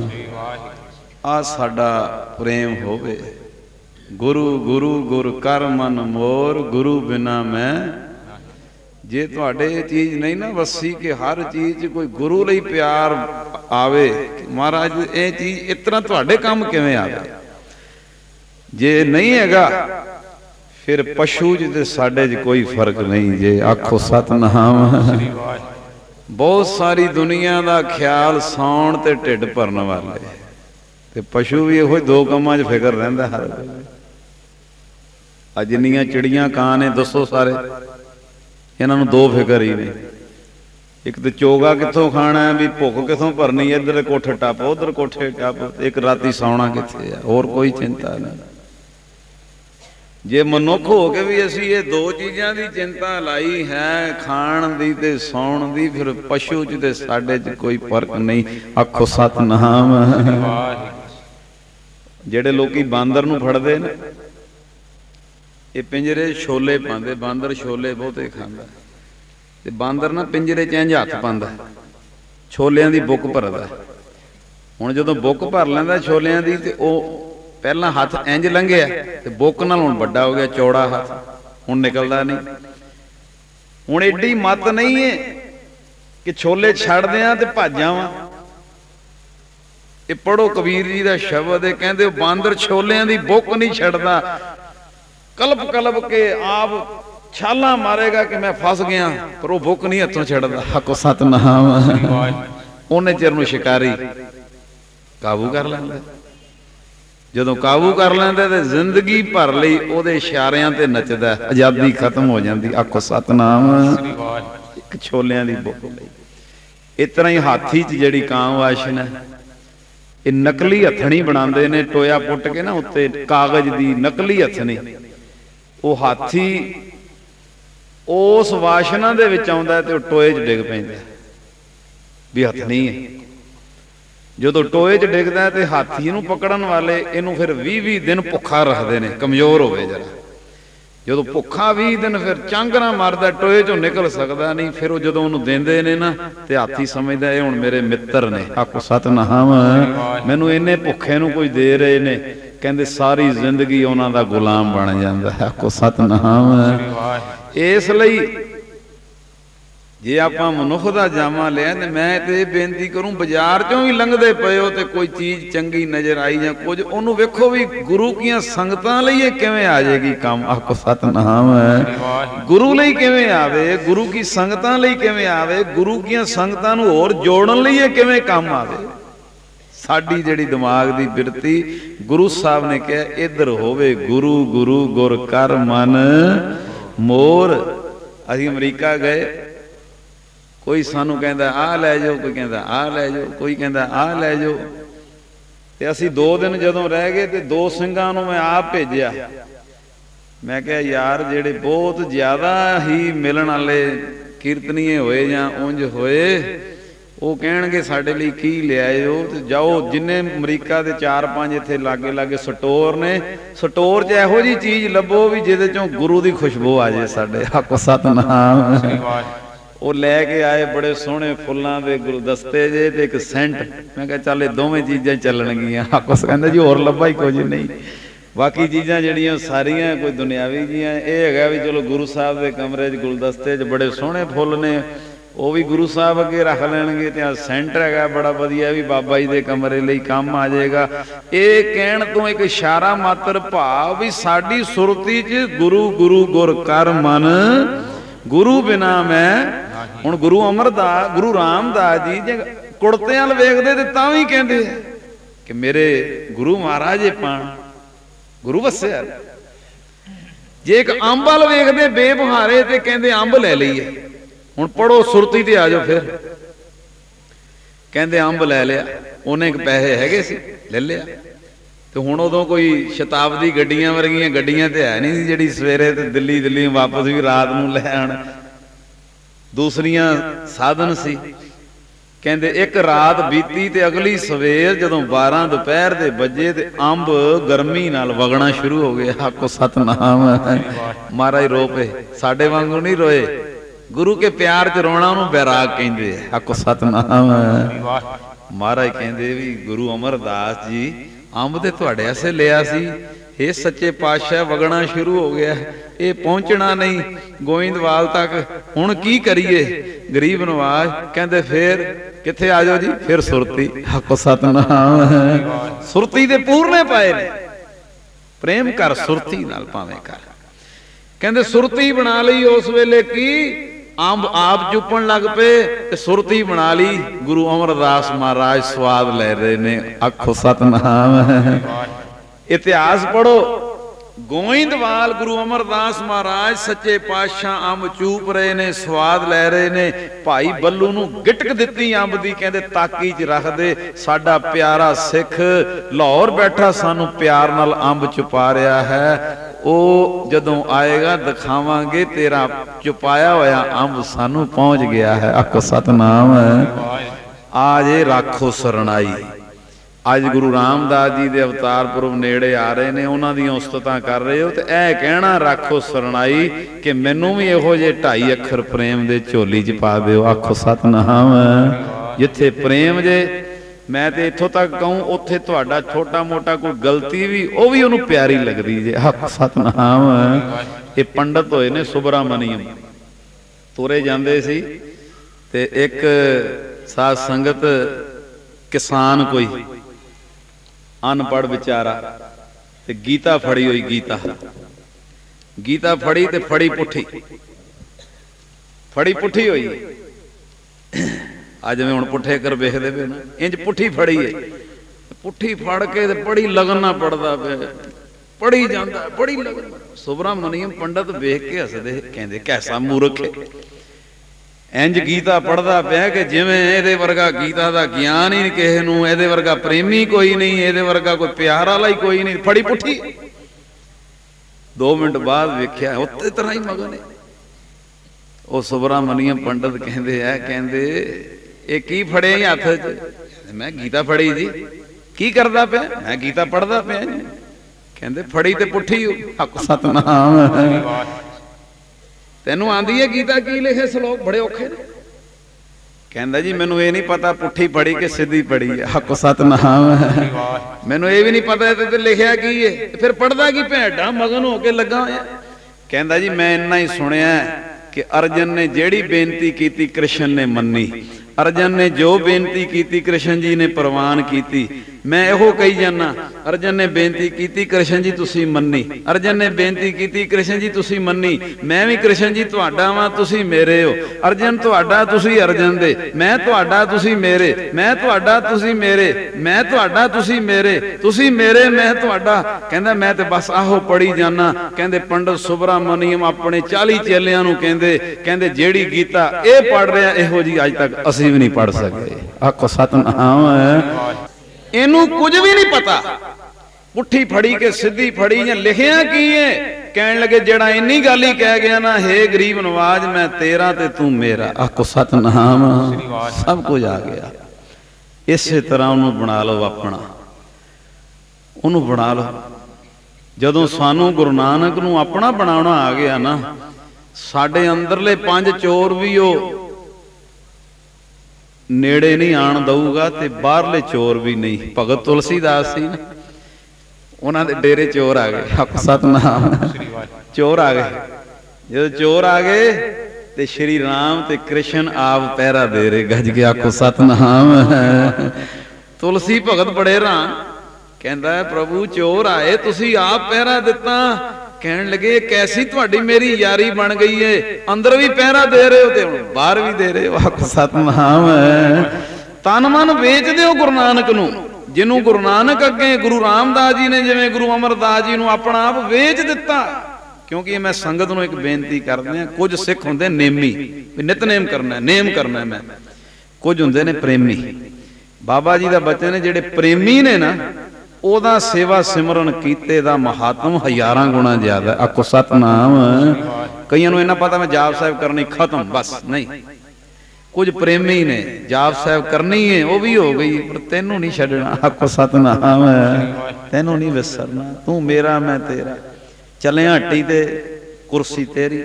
आ साडा प्रेम होवे। गुरु गुरु गुर कर मन मोर, गुरु बिना मैं। जे तुहाडे चीज नहीं ना वसी कि हर चीज कोई गुरु लई प्यार आवे, महाराज ये चीज इतना तुहाडे काम किवें आवे? जे नहीं हैगा फिर पशु च ते साडे च कोई फर्क नहीं। जे आखो सतनाम। बहुत सारी दुनिया का ख्याल सौण ते ढिड भरन वाले, ते पशु भी इहो 2 कामां च फिकर रहिंदा हर वेले। अज जिन्नियां चिड़ियां कां ने दसो सारे, इन्हां नूं 2 फिकर ही ने। एक तो चोगा कित्थों खाना है, भी भुख कित्थों भरनी, इधर कोठे टप उधर कोठे टप, एक राती सौना कित्थे है, होर कोई चिंता नहीं। जे मनुख हो के भी असी ये दो चीज़ां दी चिंता लाई है, खाण दी ते सौण दी, फिर पशु च ते साडे च कोई फर्क नहीं। आखो सतनाम। जेड़े लोकी बांदर नूं फड़दे ने, ये पिंजरे छोले पांदे, बांदर छोले बहुते खांदा ते बांदर ना पिंजरे च इंज हत्थ पांदा, छोलियां दी बुक भरदा। हुण जदों बुक भर लैंदा छोलियां दी ते ओ पहला हथ इंज लंघिया ते बुक नाल हुण वड्डा हो गया, चौड़ा हथ, हुण निकलदा नहीं। हुण एडी मत नहीं है कि छोले छड़ दियां ते भज जावां। ये पढ़ो कबीर जी दा शब्द है, कहंदे बांदर छोलियां दी बुक नहीं छड़दा, कलप कलप के आप छाला मारेगा कि मैं फस गया, पर वो बुक नहीं हथों छड़दा। हक सतनाम। उन्हें चिर नूं शिकारी काबू कर लैंदा। जदों काबू कर लैंदा ते जिंदगी भर लई ओहदे इशारियां ते नचदा, आजादी खत्म हो जाती। आखो सतनाम। एक छोलियां दी बुक लई। इस तरह ही हाथी च जिहड़ी कां वाशन है, ये नकली हथनी बनाते ने, टोया पुट के ना उत्ते कागज दी नकली हथनी। वो हाथी उस वाशना दे विच आउंदा ते टोए च डिग पैंदा भी हथनी है। जो टोए च डिगदा है तो हाथी नूं पकड़न वाले इनू फिर 20-20 दिन भुखा रखते हैं, कमजोर हो जरा। जो भुखा 20 दिन फिर चांगना मारदा, टोए चों निकल सकता नहीं। फिर वो जो उन्होंने देंदे ने ना ते हाथी समझदा ये हुण मेरे मित्र ने। आखो सतनाम। मैनू इन्ने भुखे नूं कोई दे रहे ने, कहंदे सारी जिंदगी उन्हां दा गुलाम बन जांदा है। आखो सतनाम। इसलिए जे आपां मनुख दा जामा लिया ते मैं ते बेनती करूं, बाजार चों भी लंघदे पए हो ते कोई चीज़ चंगी नज़र आई जां कुछ, उन्होंने वेखो भी गुरु कीआं संगतां लई ये किवें आ जाएगी काम। आखो सतनाम। गुरु लई किवें आवे, गुरु की संगतां लई किवें आवे, गुरु कीआं संगतां नूं होर जोड़न लई ये किवें काम आवे। साडी जिहड़ी दिमाग दी बिरती, गुरु साहब ने कहा इधर होवे गुरु गुरु गुर कर मन मोर। असीं अमरीका गए, कोई सानू कहंदा आ लै जाओ, कोई कहंदा आ लै जाओ, कोई कहंदा आ लै जाओ। ते असीं 2 दिन जदों रह गए ते 2 ਸਿੰਘਾਂ नूं मैं आप भेजिया। मैं कहा यार जेड़े बहुत ज़्यादा ही मिलण वाले कीर्तनीय होए जां उंज होए, वो कहणगे साडे लई की लिआए हो। ते जाओ जिन्ने अमरीका दे 4-5 इत्थे लागे लागे स्टोर ने, स्टोर च इहो जी चीज़ लभो भी जिहदे चों गुरु दी खुशबू आ जाए साडे। आखो सतनाम। वो लैके आए बड़े सोहने फुल्लां दे गुलदस्ते जे ते एक सेंट। मैं कहा चल ये दोवें चीज़ां चलणगियां। आखो कहंदा जी होर लभा ही कुछ नहीं, बाकी चीज़ां जिहड़ियां सारियां कोई दुनियावी जियां। ये हैगा भी चलो गुरु साहब के कमरे च गुलदस्ते च बड़े सोहने फुੱਲ ने, वो भी गुरु साहब अगे रख लैणगे। ते सेंट हैगा बड़ा वधिया, भी बाबा जी के कमरे लई काम आ जाएगा। ये कहण तो एक इशारा मात्र भाव भी साडी सुरती च गुरु गुरु गुर कर मन, गुरु बिना मैं। हुण गुरु अमरदास, गुरु रामदास जी जे कुड़ते वाल वेखदे ते तां भी कहंदे कि मेरे गुरु महाराज ये पाण गुरु वस्या। जे एक अंब वाल वेखदे बेबहारे ते कहंदे अंब लै लईए। हुण पढ़ो सुरती ते आ जाओ। फिर कहंदे अंब लै लिया, उन्हें पैसे हैगे सी ले लिया। तो हुण उदों कोई शताब्दी गड्डियां वर्गियां गड्डियां ते है नहीं जिहड़ी सवेरे ते दिल्ली दिल्ली वापस भी रात नूं लै आउण। दूसरियां साधन सी। कहंदे एक रात बीती ते अगली सवेर जदों 12 दोपहर दे बजे ते अंब गर्मी नाल वगना शुरू हो गया। आखो सतनाम। महाराज रो पे, साडे वांगू नहीं रोए। गुरु के प्यार च रोना उहनूं बैराग कहंदे। आखो सतनाम। महाराज कहंदे भी गुरु अमरदास जी अंब ते तुहाडे आसे लिया सी, हे सच्चे पातशाह वगना शुरू हो गया, ये पहुंचना नहीं गोइंदवाल तक, हुण की करिए। गरीब नवाज कहंदे फिर किथे आ जाओ जी, फिर सुरती। आखो सतनाम। सुरती दे पूरने पाए ने, प्रेम कर सुरती नाल भावें कर। कहंदे सुरती बना लई उस वेले की अंब आप चुपन लग पे ते सुरती बना ली। गुरु अमरदास महाराज स्वाद ले रहे ने। आखो सतनाम। इतिहास पढ़ो, गोइंदवाल गुरु अमरदास महाराज सच्चे पातशाह अंब चूप रहे ने, स्वाद लै रहे ने। भाई बल्लू नूं गिटक दित्ती अंब दी, कहंदे ताकी च रख दे, साडा प्यारा सिख लाहौर बैठा सानू प्यार नाल अंब चुपा रहा है। ਉਹ ਜਦੋਂ ਆਏਗਾ ਦਿਖਾਵਾਂਗੇ ਤੇਰਾ ਚੁਪਾਇਆ ਹੋਇਆ ਅੰਬ ਸਾਨੂੰ ਪਹੁੰਚ ਗਿਆ ਹੈ। ਆਖੋ ਸਤਨਾਮ। ਆ ਜੇ ਰਾਖੋ ਸਰਣਾਈ। ਅੱਜ ਗੁਰੂ ਰਾਮਦਾਸ ਜੀ ਦੇ ਅਵਤਾਰ ਪੁਰਬ ਨੇੜੇ ਆ ਰਹੇ ਨੇ, ਉਹਨਾਂ ਦੀਆਂ ਉਸਤਤਾਂ ਕਰ ਰਹੇ ਹੋ ਤੇ ਇਹ ਕਹਿਣਾ ਰਾਖੋ ਸਰਣਾਈ ਕਿ ਮੈਨੂੰ ਵੀ ਇਹੋ ਜਿਹੇ 2.5 ਅੱਖਰ ਪ੍ਰੇਮ ਦੇ ਝੋਲੀ 'ਚ ਪਾ ਦਿਓ। ਆਖੋ ਸਤਨਾਮ। ਜਿੱਥੇ ਪ੍ਰੇਮ ਜੇ, ਮੈਂ ਤੇ ਇੱਥੋਂ ਤੱਕ ਕਹੂੰ ਉੱਥੇ ਤੁਹਾਡਾ ਛੋਟਾ ਮੋਟਾ ਕੋਈ ਗਲਤੀ ਵੀ ਉਹ ਵੀ ਉਹਨੂੰ ਪਿਆਰੀ ਲੱਗਦੀ ਜੇ। ਆਖੋ ਸਤਨਾਮ। ਇਹ ਪੰਡਤ ਹੋਏ ਨੇ ਸੁਬਰਾਮਨੀਅਮ, ਤੁਰੇ ਜਾਂਦੇ ਸੀ ਤੇ ਇੱਕ ਸਾਧ ਸੰਗਤ ਕਿਸਾਨ ਕੋਈ ਅਨਪੜ੍ਹ ਵਿਚਾਰਾ ਤੇ ਗੀਤਾ ਫੜੀ ਹੋਈ, ਗੀਤਾ ਫੜੀ ਤੇ ਫੜੀ ਪੁੱਠੀ ਹੋਈ। ਅੱਜ ਮੈਂ ਹੁਣ ਪੁੱਠੇ ਕਰ ਵੇਖਦੇ ਪਏ ਨਾ, ਇੰਜ ਪੁੱਠੀ ਫੜੀ ਹੈ, ਪੁੱਠੀ ਫੜ ਕੇ ਤੇ ਬੜੀ ਲਗਨ ਨਾਲ ਪੜਦਾ ਪਿਆ, ਪੜੀ ਜਾਂਦਾ ਬੜੀ ਲਗਨ। ਸੁਬਰਾਮਨੀਅਮ ਪੰਡਤ ਵੇਖ ਕੇ ਹੱਸਦੇ, ਕਹਿੰਦੇ ਕੈਸਾ ਮੂਰਖ ਹੈ, ਇੰਜ ਗੀਤਾ ਪੜਦਾ ਪਿਆ ਕਿ ਜਿਵੇਂ ਇਹਦੇ ਵਰਗਾ ਗੀਤਾ ਦਾ ਗਿਆਨ ਹੀ ਕਿਸੇ ਨੂੰ, ਇਹਦੇ ਵਰਗਾ ਪ੍ਰੇਮੀ ਕੋਈ ਨਹੀਂ, ਇਹਦੇ ਵਰਗਾ ਕੋਈ ਪਿਆਰ ਵਾਲਾ ਹੀ ਕੋਈ ਨਹੀਂ, ਫੜੀ ਪੁੱਠੀ। 2 ਮਿੰਟ ਬਾਅਦ ਵੇਖਿਆ ਉਸੇ ਤਰ੍ਹਾਂ ਹੀ ਮਗਨ ਹੈ। ਉਹ ਸੁਬਰਾਮਨੀਅਮ ਪੰਡਤ ਕਹਿੰਦੇ ਆ, ਕਹਿੰਦੇ ਇਹ ਕੀ ਫੜਿਆ ਹੱਥ 'ਚ? ਮੈਂ ਗੀਤਾ ਫੜੀ ਜੀ। ਕੀ ਕਰਦਾ ਪਿਆ? ਮੈਂ ਗੀਤਾ ਪੜਦਾ ਪਿਆ ਜੀ। ਕਹਿੰਦੇ ਫੜੀ ਤੇ ਪੁੱਠੀ। ਆਖੋ ਸਤਨਾਮ। ਤੈਨੂੰ ਆਂਦੀ ਹੈ ਗੀਤਾ ਕੀ ਲਿਖੇ ਸ਼ਲੋਕ ਬੜੇ ਔਖੇ ਨੇ? ਕਹਿੰਦਾ ਜੀ ਮੈਨੂੰ ਇਹ ਨਹੀਂ ਪਤਾ ਪੁੱਠੀ ਪੜੀ ਕਿ ਸਿੱਧੀ ਪੜੀ ਹੈ। ਆਖੋ ਸਤਨਾਮ। ਮੈਨੂੰ ਇਹ ਵੀ ਨਹੀਂ ਪਤਾ ਇਹਦੇ ਤੇ ਲਿਖਿਆ ਕੀ ਹੈ, ਫਿਰ ਪੜਦਾ ਕੀ? ਭੈੜਾ ਮਗਨ ਹੋ ਕੇ ਲੱਗਾ ਹੋਇਆ। ਕਹਿੰਦਾ ਜੀ ਮੈਂ ਇੰਨਾ ਹੀ ਸੁਣਿਆ ਕਿ ਅਰਜਨ ਨੇ ਜਿਹੜੀ ਬੇਨਤੀ ਕੀਤੀ ਕ੍ਰਿਸ਼ਨ ਨੇ ਮੰਨੀ, ਅਰਜਨ ਨੇ ਜੋ ਬੇਨਤੀ ਕੀਤੀ ਕ੍ਰਿਸ਼ਨ ਜੀ ਨੇ ਪ੍ਰਵਾਨ ਕੀਤੀ। ਮੈਂ ਇਹੋ ਕਹੀ ਜਾਨਾ, ਅਰਜਨ ਨੇ ਬੇਨਤੀ ਕੀਤੀ ਕ੍ਰਿਸ਼ਨ ਜੀ ਤੁਸੀਂ ਮੰਨੀ, ਅਰਜਨ ਨੇ ਬੇਨਤੀ ਕੀਤੀ ਕ੍ਰਿਸ਼ਨ ਜੀ ਤੁਸੀਂ ਮੰਨੀ। ਮੈਂ ਵੀ ਕ੍ਰਿਸ਼ਨ ਜੀ ਤੁਹਾਡਾ ਵਾਂ, ਤੁਸੀਂ ਮੇਰੇ ਹੋ। ਅਰਜਨ ਤੁਹਾਡਾ, ਤੁਸੀਂ ਅਰਜਨ ਦੇ। ਮੈਂ ਤੁਹਾਡਾ, ਤੁਸੀਂ ਮੇਰੇ। ਮੈਂ ਤੁਹਾਡਾ, ਤੁਸੀਂ ਮੇਰੇ। ਮੈਂ ਤੁਹਾਡਾ, ਤੁਸੀਂ ਮੇਰੇ। ਤੁਸੀਂ ਮੇਰੇ, ਮੈਂ ਤੁਹਾਡਾ। ਕਹਿੰਦਾ ਮੈਂ ਤੇ ਬਸ ਆਹੋ ਪੜੀ ਜਾਨਾ। ਕਹਿੰਦੇ ਪੰਡਤ ਸੁਬਰਾਮਨੀਅਮ ਆਪਣੇ 40 ਚੇਲਿਆਂ ਨੂੰ ਕਹਿੰਦੇ ਜਿਹੜੀ ਗੀਤਾ ਇਹ ਪੜ ਰਿਹਾ ਇਹੋ ਜੀ ਅੱਜ ਤੱਕ ਅਸੀਂ ਵੀ ਨਹੀਂ ਪੜ ਸਕੇ। ਆਖੋ ਸਤਨਾਮ। ਇਹਨੂੰ ਕੁਝ ਵੀ ਨਹੀਂ ਪਤਾ, ਪੁੱਠੀ ਫੜੀ ਕਿ ਸਿੱਧੀ ਫੜੀ ਜਾਂ ਲਿਖਿਆ ਕੀ ਹੈ। ਕਹਿਣ ਲੱਗੇ ਜਿਹੜਾ ਇੰਨੀ ਗੱਲ ਹੀ ਕਹਿ ਗਿਆ ਨਾ, ਹੇ ਗਰੀਬ ਨਵਾਜ ਮੈਂ ਤੇਰਾ ਤੇ ਤੂੰ ਮੇਰਾ। ਆਖੋ ਸਤਨਾਮ। ਸਭ ਕੁਝ ਆ ਗਿਆ। ਇਸੇ ਤਰ੍ਹਾਂ ਉਹਨੂੰ ਬਣਾ ਲਓ ਆਪਣਾ, ਉਹਨੂੰ ਬਣਾ ਲਓ। ਜਦੋਂ ਸਾਨੂੰ ਗੁਰੂ ਨਾਨਕ ਨੂੰ ਆਪਣਾ ਬਣਾਉਣਾ ਆ ਗਿਆ ਨਾ, ਸਾਡੇ ਅੰਦਰਲੇ 5 ਚੋਰ ਵੀ ਉਹ ਨੇੜੇ ਨਹੀਂ ਆਣ ਦਊਗਾ ਤੇ ਬਾਹਰਲੇ ਚੋਰ ਵੀ ਨਹੀਂ। ਭਗਤ ਤੁਲਸੀਦਾਸ ਸੀ ਨਾ, ਉਹਨਾਂ ਦੇ ਡੇਰੇ ਚੋਰ ਆ ਗਏ। ਆਖੋ ਸਤਨਾਮ। ਚੋਰ ਆ ਗਏ। ਜਦੋਂ ਚੋਰ ਆ ਗਏ ਤੇ ਸ਼੍ਰੀ ਰਾਮ ਤੇ ਕ੍ਰਿਸ਼ਨ ਆਪ ਪਹਿਰਾ ਦੇ ਰਹੇ ਗੱਜ ਕੇ। ਆਖੋ ਸਤਨਾਮ। ਤੁਲਸੀ ਭਗਤ ਬੜੇ ਹੈਰਾਨ, ਕਹਿੰਦਾ ਪ੍ਰਭੂ ਚੋਰ ਆਏ ਤੁਸੀਂ ਆਪ ਪਹਿਰਾ ਦਿੱਤਾ। ਕਹਿਣ ਲੱਗੇ ਕੈਸੀ ਤੁਹਾਡੀ ਮੇਰੀ ਯਾਰੀ ਬਣ ਗਈ ਏ, ਅੰਦਰ ਵੀ ਪਹਿਰਾ ਦੇ ਰਹੇ ਹੋ ਤੇ ਹੁਣ ਬਾਹਰ ਵੀ ਦੇ ਰਹੇ ਹੋ। ਆਖੋ ਸਤਨਾਮ। ਤਨ ਮਨ ਵੇਚ ਦਿਓ ਗੁਰੂ ਨਾਨਕ ਨੂੰ। ਜਿਹਨੂੰ ਗੁਰੂ ਨਾਨਕ ਅੱਗੇ ਗੁਰੂ ਰਾਮਦਾਸ ਜੀ ਨੇ ਜਿਵੇਂ ਗੁਰੂ ਅਮਰਦਾਸ ਜੀ ਨੂੰ ਆਪਣਾ ਆਪ ਵੇਚ ਦਿੱਤਾ। ਕਿਉਂਕਿ ਮੈਂ ਸੰਗਤ ਨੂੰ ਇੱਕ ਬੇਨਤੀ ਕਰਦੇ ਆ, ਕੁਝ ਸਿੱਖ ਹੁੰਦੇ ਨੇਮੀ, ਨਿਤਨੇਮ ਕਰਨਾ, ਨੇਮ ਕਰਨਾ। ਮੈਂ ਕੁਝ ਹੁੰਦੇ ਨੇ ਪ੍ਰੇਮੀ। ਬਾਬਾ ਜੀ ਦਾ ਬਚਨ ਨੇ ਜਿਹੜੇ ਪ੍ਰੇਮੀ ਨੇ ਨਾ, ਉਹਦਾ ਸੇਵਾ ਸਿਮਰਨ ਕੀਤੇ ਦਾ ਮਹਾਤਮ ਹਜ਼ਾਰਾਂ ਗੁਣਾ ਜ਼ਿਆਦਾ। ਆਖੋ ਸਤਨਾਮ। ਕਈਆਂ ਨੂੰ ਇਹਨਾਂ ਪਤਾ ਮੈਂ ਜਾਪ ਸਾਹਿਬ ਕਰਨੀ ਖਤਮ ਬਸ, ਨਹੀਂ। ਕੁਝ ਪ੍ਰੇਮੀ ਨੇ ਜਾਪ ਸਾਹਿਬ ਕਰਨੀ ਹੈ ਉਹ ਵੀ ਹੋ ਗਈ, ਪਰ ਤੈਨੂੰ ਨਹੀਂ ਛੱਡਣਾ। ਆਖੋ ਸਤਨਾਮ। ਤੈਨੂੰ ਨਹੀਂ ਵਿਸਰਨਾ, ਤੂੰ ਮੇਰਾ ਮੈਂ ਤੇਰਾ। ਚੱਲਿਆ ਹੱਟੀ ਤੇ ਕੁਰਸੀ ਤੇਰੀ,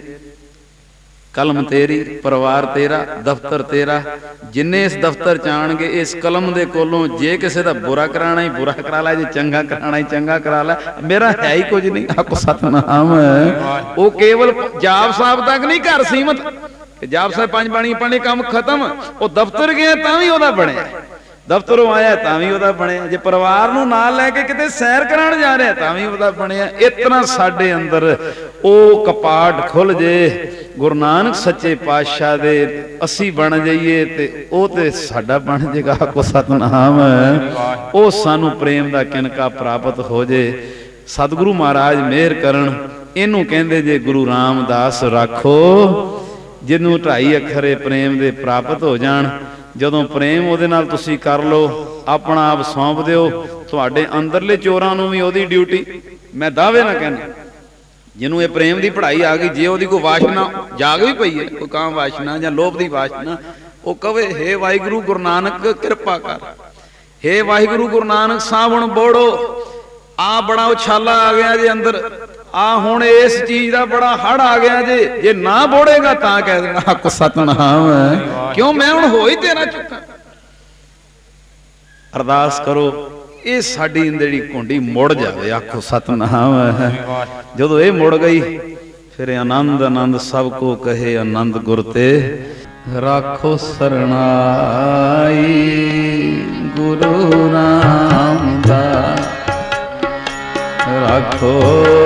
ਕਲਮ ਤੇਰੀ, ਪਰਿਵਾਰ ਤੇਰਾ, ਦਫ਼ਤਰ ਤੇਰਾ। ਜਿੰਨੇ ਇਸ ਦਫ਼ਤਰ ਚ ਆਣਗੇ ਇਸ ਕਲਮ ਦੇ ਕੋਲੋਂ ਜੇ ਕਿਸੇ ਦਾ ਬੁਰਾ ਕਰਾਣਾ ਹੀ ਬੁਰਾ ਕਰਾ ਲੈ, ਜੇ ਚੰਗਾ ਕਰਾਣਾ ਹੀ ਚੰਗਾ ਕਰਾ ਲੈ। ਮੇਰਾ ਹੈ ਹੀ ਕੁਝ ਨਹੀਂ। ਆਖੋ ਸਤਨਾਮ। ਉਹ ਕੇਵਲ ਜਾਪ ਸਾਹਿਬ ਤੱਕ ਨਹੀਂ ਘਰ ਸੀਮਤ। ਜਾਪ ਸਾਹਿਬ 5 ਬਾਣੀ ਪੜ੍ਹਨੇ ਕੰਮ ਖਤਮ। ਉਹ ਦਫ਼ਤਰ ਗਿਆ ਤਾਂ ਵੀ ਉਹਦਾ ਬਣਿਆ, ਦਫ਼ਤਰੋਂ ਆਇਆ ਤਾਂ ਵੀ ਉਹਦਾ ਬਣਿਆ। ਜੇ ਪਰਿਵਾਰ ਨੂੰ ਨਾਲ ਲੈ ਕੇ ਕਿਤੇ ਸੈਰ ਕਰਾਉਣ ਜਾ ਰਿਹਾ ਤਾਂ ਵੀ ਉਹਦਾ ਬਣਿਆ। ਇਸ ਤਰ੍ਹਾਂ ਸਾਡੇ ਅੰਦਰ ਉਹ ਕਪਾਟ ਖੁੱਲ ਜੇ, ਗੁਰੂ ਨਾਨਕ ਸੱਚੇ ਪਾਤਸ਼ਾਹ ਦੇ ਅਸੀਂ ਬਣ ਜਾਈਏ ਤੇ ਉਹ ਤੇ ਸਾਡਾ ਬਣ ਜਾਏਗਾ। ਆਖੋ ਸਤਨਾਮ। ਉਹ ਸਾਨੂੰ ਪ੍ਰੇਮ ਦਾ ਕਿਨਕਾ ਪ੍ਰਾਪਤ ਹੋ ਜੇ। ਸਤਿਗੁਰੂ ਮਹਾਰਾਜ ਮਿਹਰ ਕਰਨ। ਇਹਨੂੰ ਕਹਿੰਦੇ ਜੇ ਗੁਰੂ ਰਾਮਦਾਸ ਰਾਖੋ, ਜਿਹਨੂੰ 2.5 ਅੱਖਰੇ ਪ੍ਰੇਮ ਦੇ ਪ੍ਰਾਪਤ ਹੋ ਜਾਣ। ਜਦੋਂ ਪ੍ਰੇਮ ਉਹਦੇ ਨਾਲ ਤੁਸੀਂ ਕਰ ਲਓ, ਆਪਣਾ ਆਪ ਸੌਂਪ ਦਿਓ, ਤੁਹਾਡੇ ਅੰਦਰਲੇ ਚੋਰਾਂ ਨੂੰ ਵੀ ਉਹਦੀ ਡਿਊਟੀ। ਮੈਂ ਦਾਅਵੇ ਨਾ ਕਹਿੰਦਾ, जिन्हों ये प्रेम की पढ़ाई आ गई, जे वो कोई वासना जाग भी पई है, कोई काम वासना या लोभ की वासना, वो कवे हे वाहिगुरु गुरु नानक कृपा कर, हे वाहिगुरु गुरु नानक सावण बोड़ो, आ बड़ा उछाला आ गया जे अंदर, आ हुण इस चीज का बड़ा हड़ आ गया जे ना बोड़ेगा तां कह देना आखो सतनाम है, क्यों मैं हुण हो ही तेरा चुका। अरदास करो ये साडी इंद्रड़ी कुंडी मुड़ जाए, आखो सतनाम है। जदों ये मुड़ गई फिर आनंद आनंद सबको कहे आनंद गुरते राखो सरनाई, गुरु रामदास राखो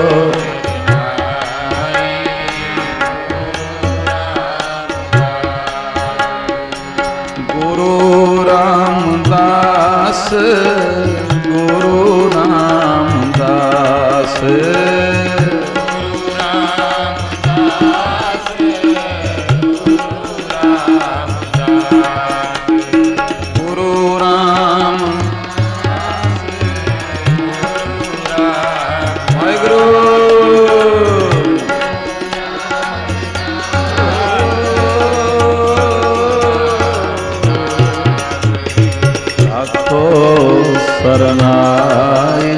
गुरु रामदास, गुरु रामदास, गुरु राम वाहिगुरु राखो सरनाई,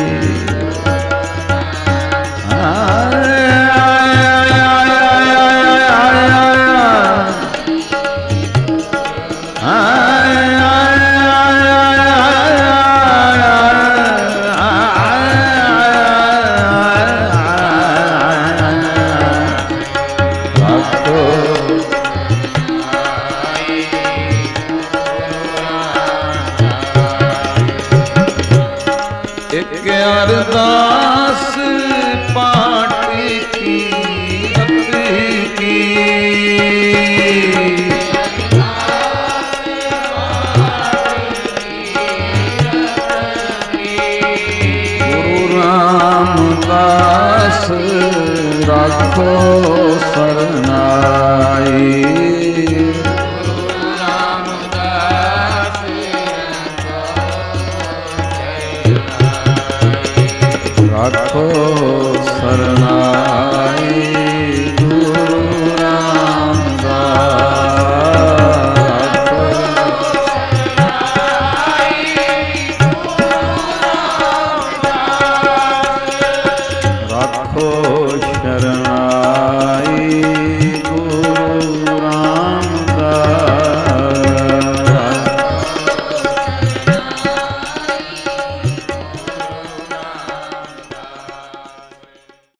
अरदास पाठ की गुरु रामदास राखो सरनाई, राखो सरनाई।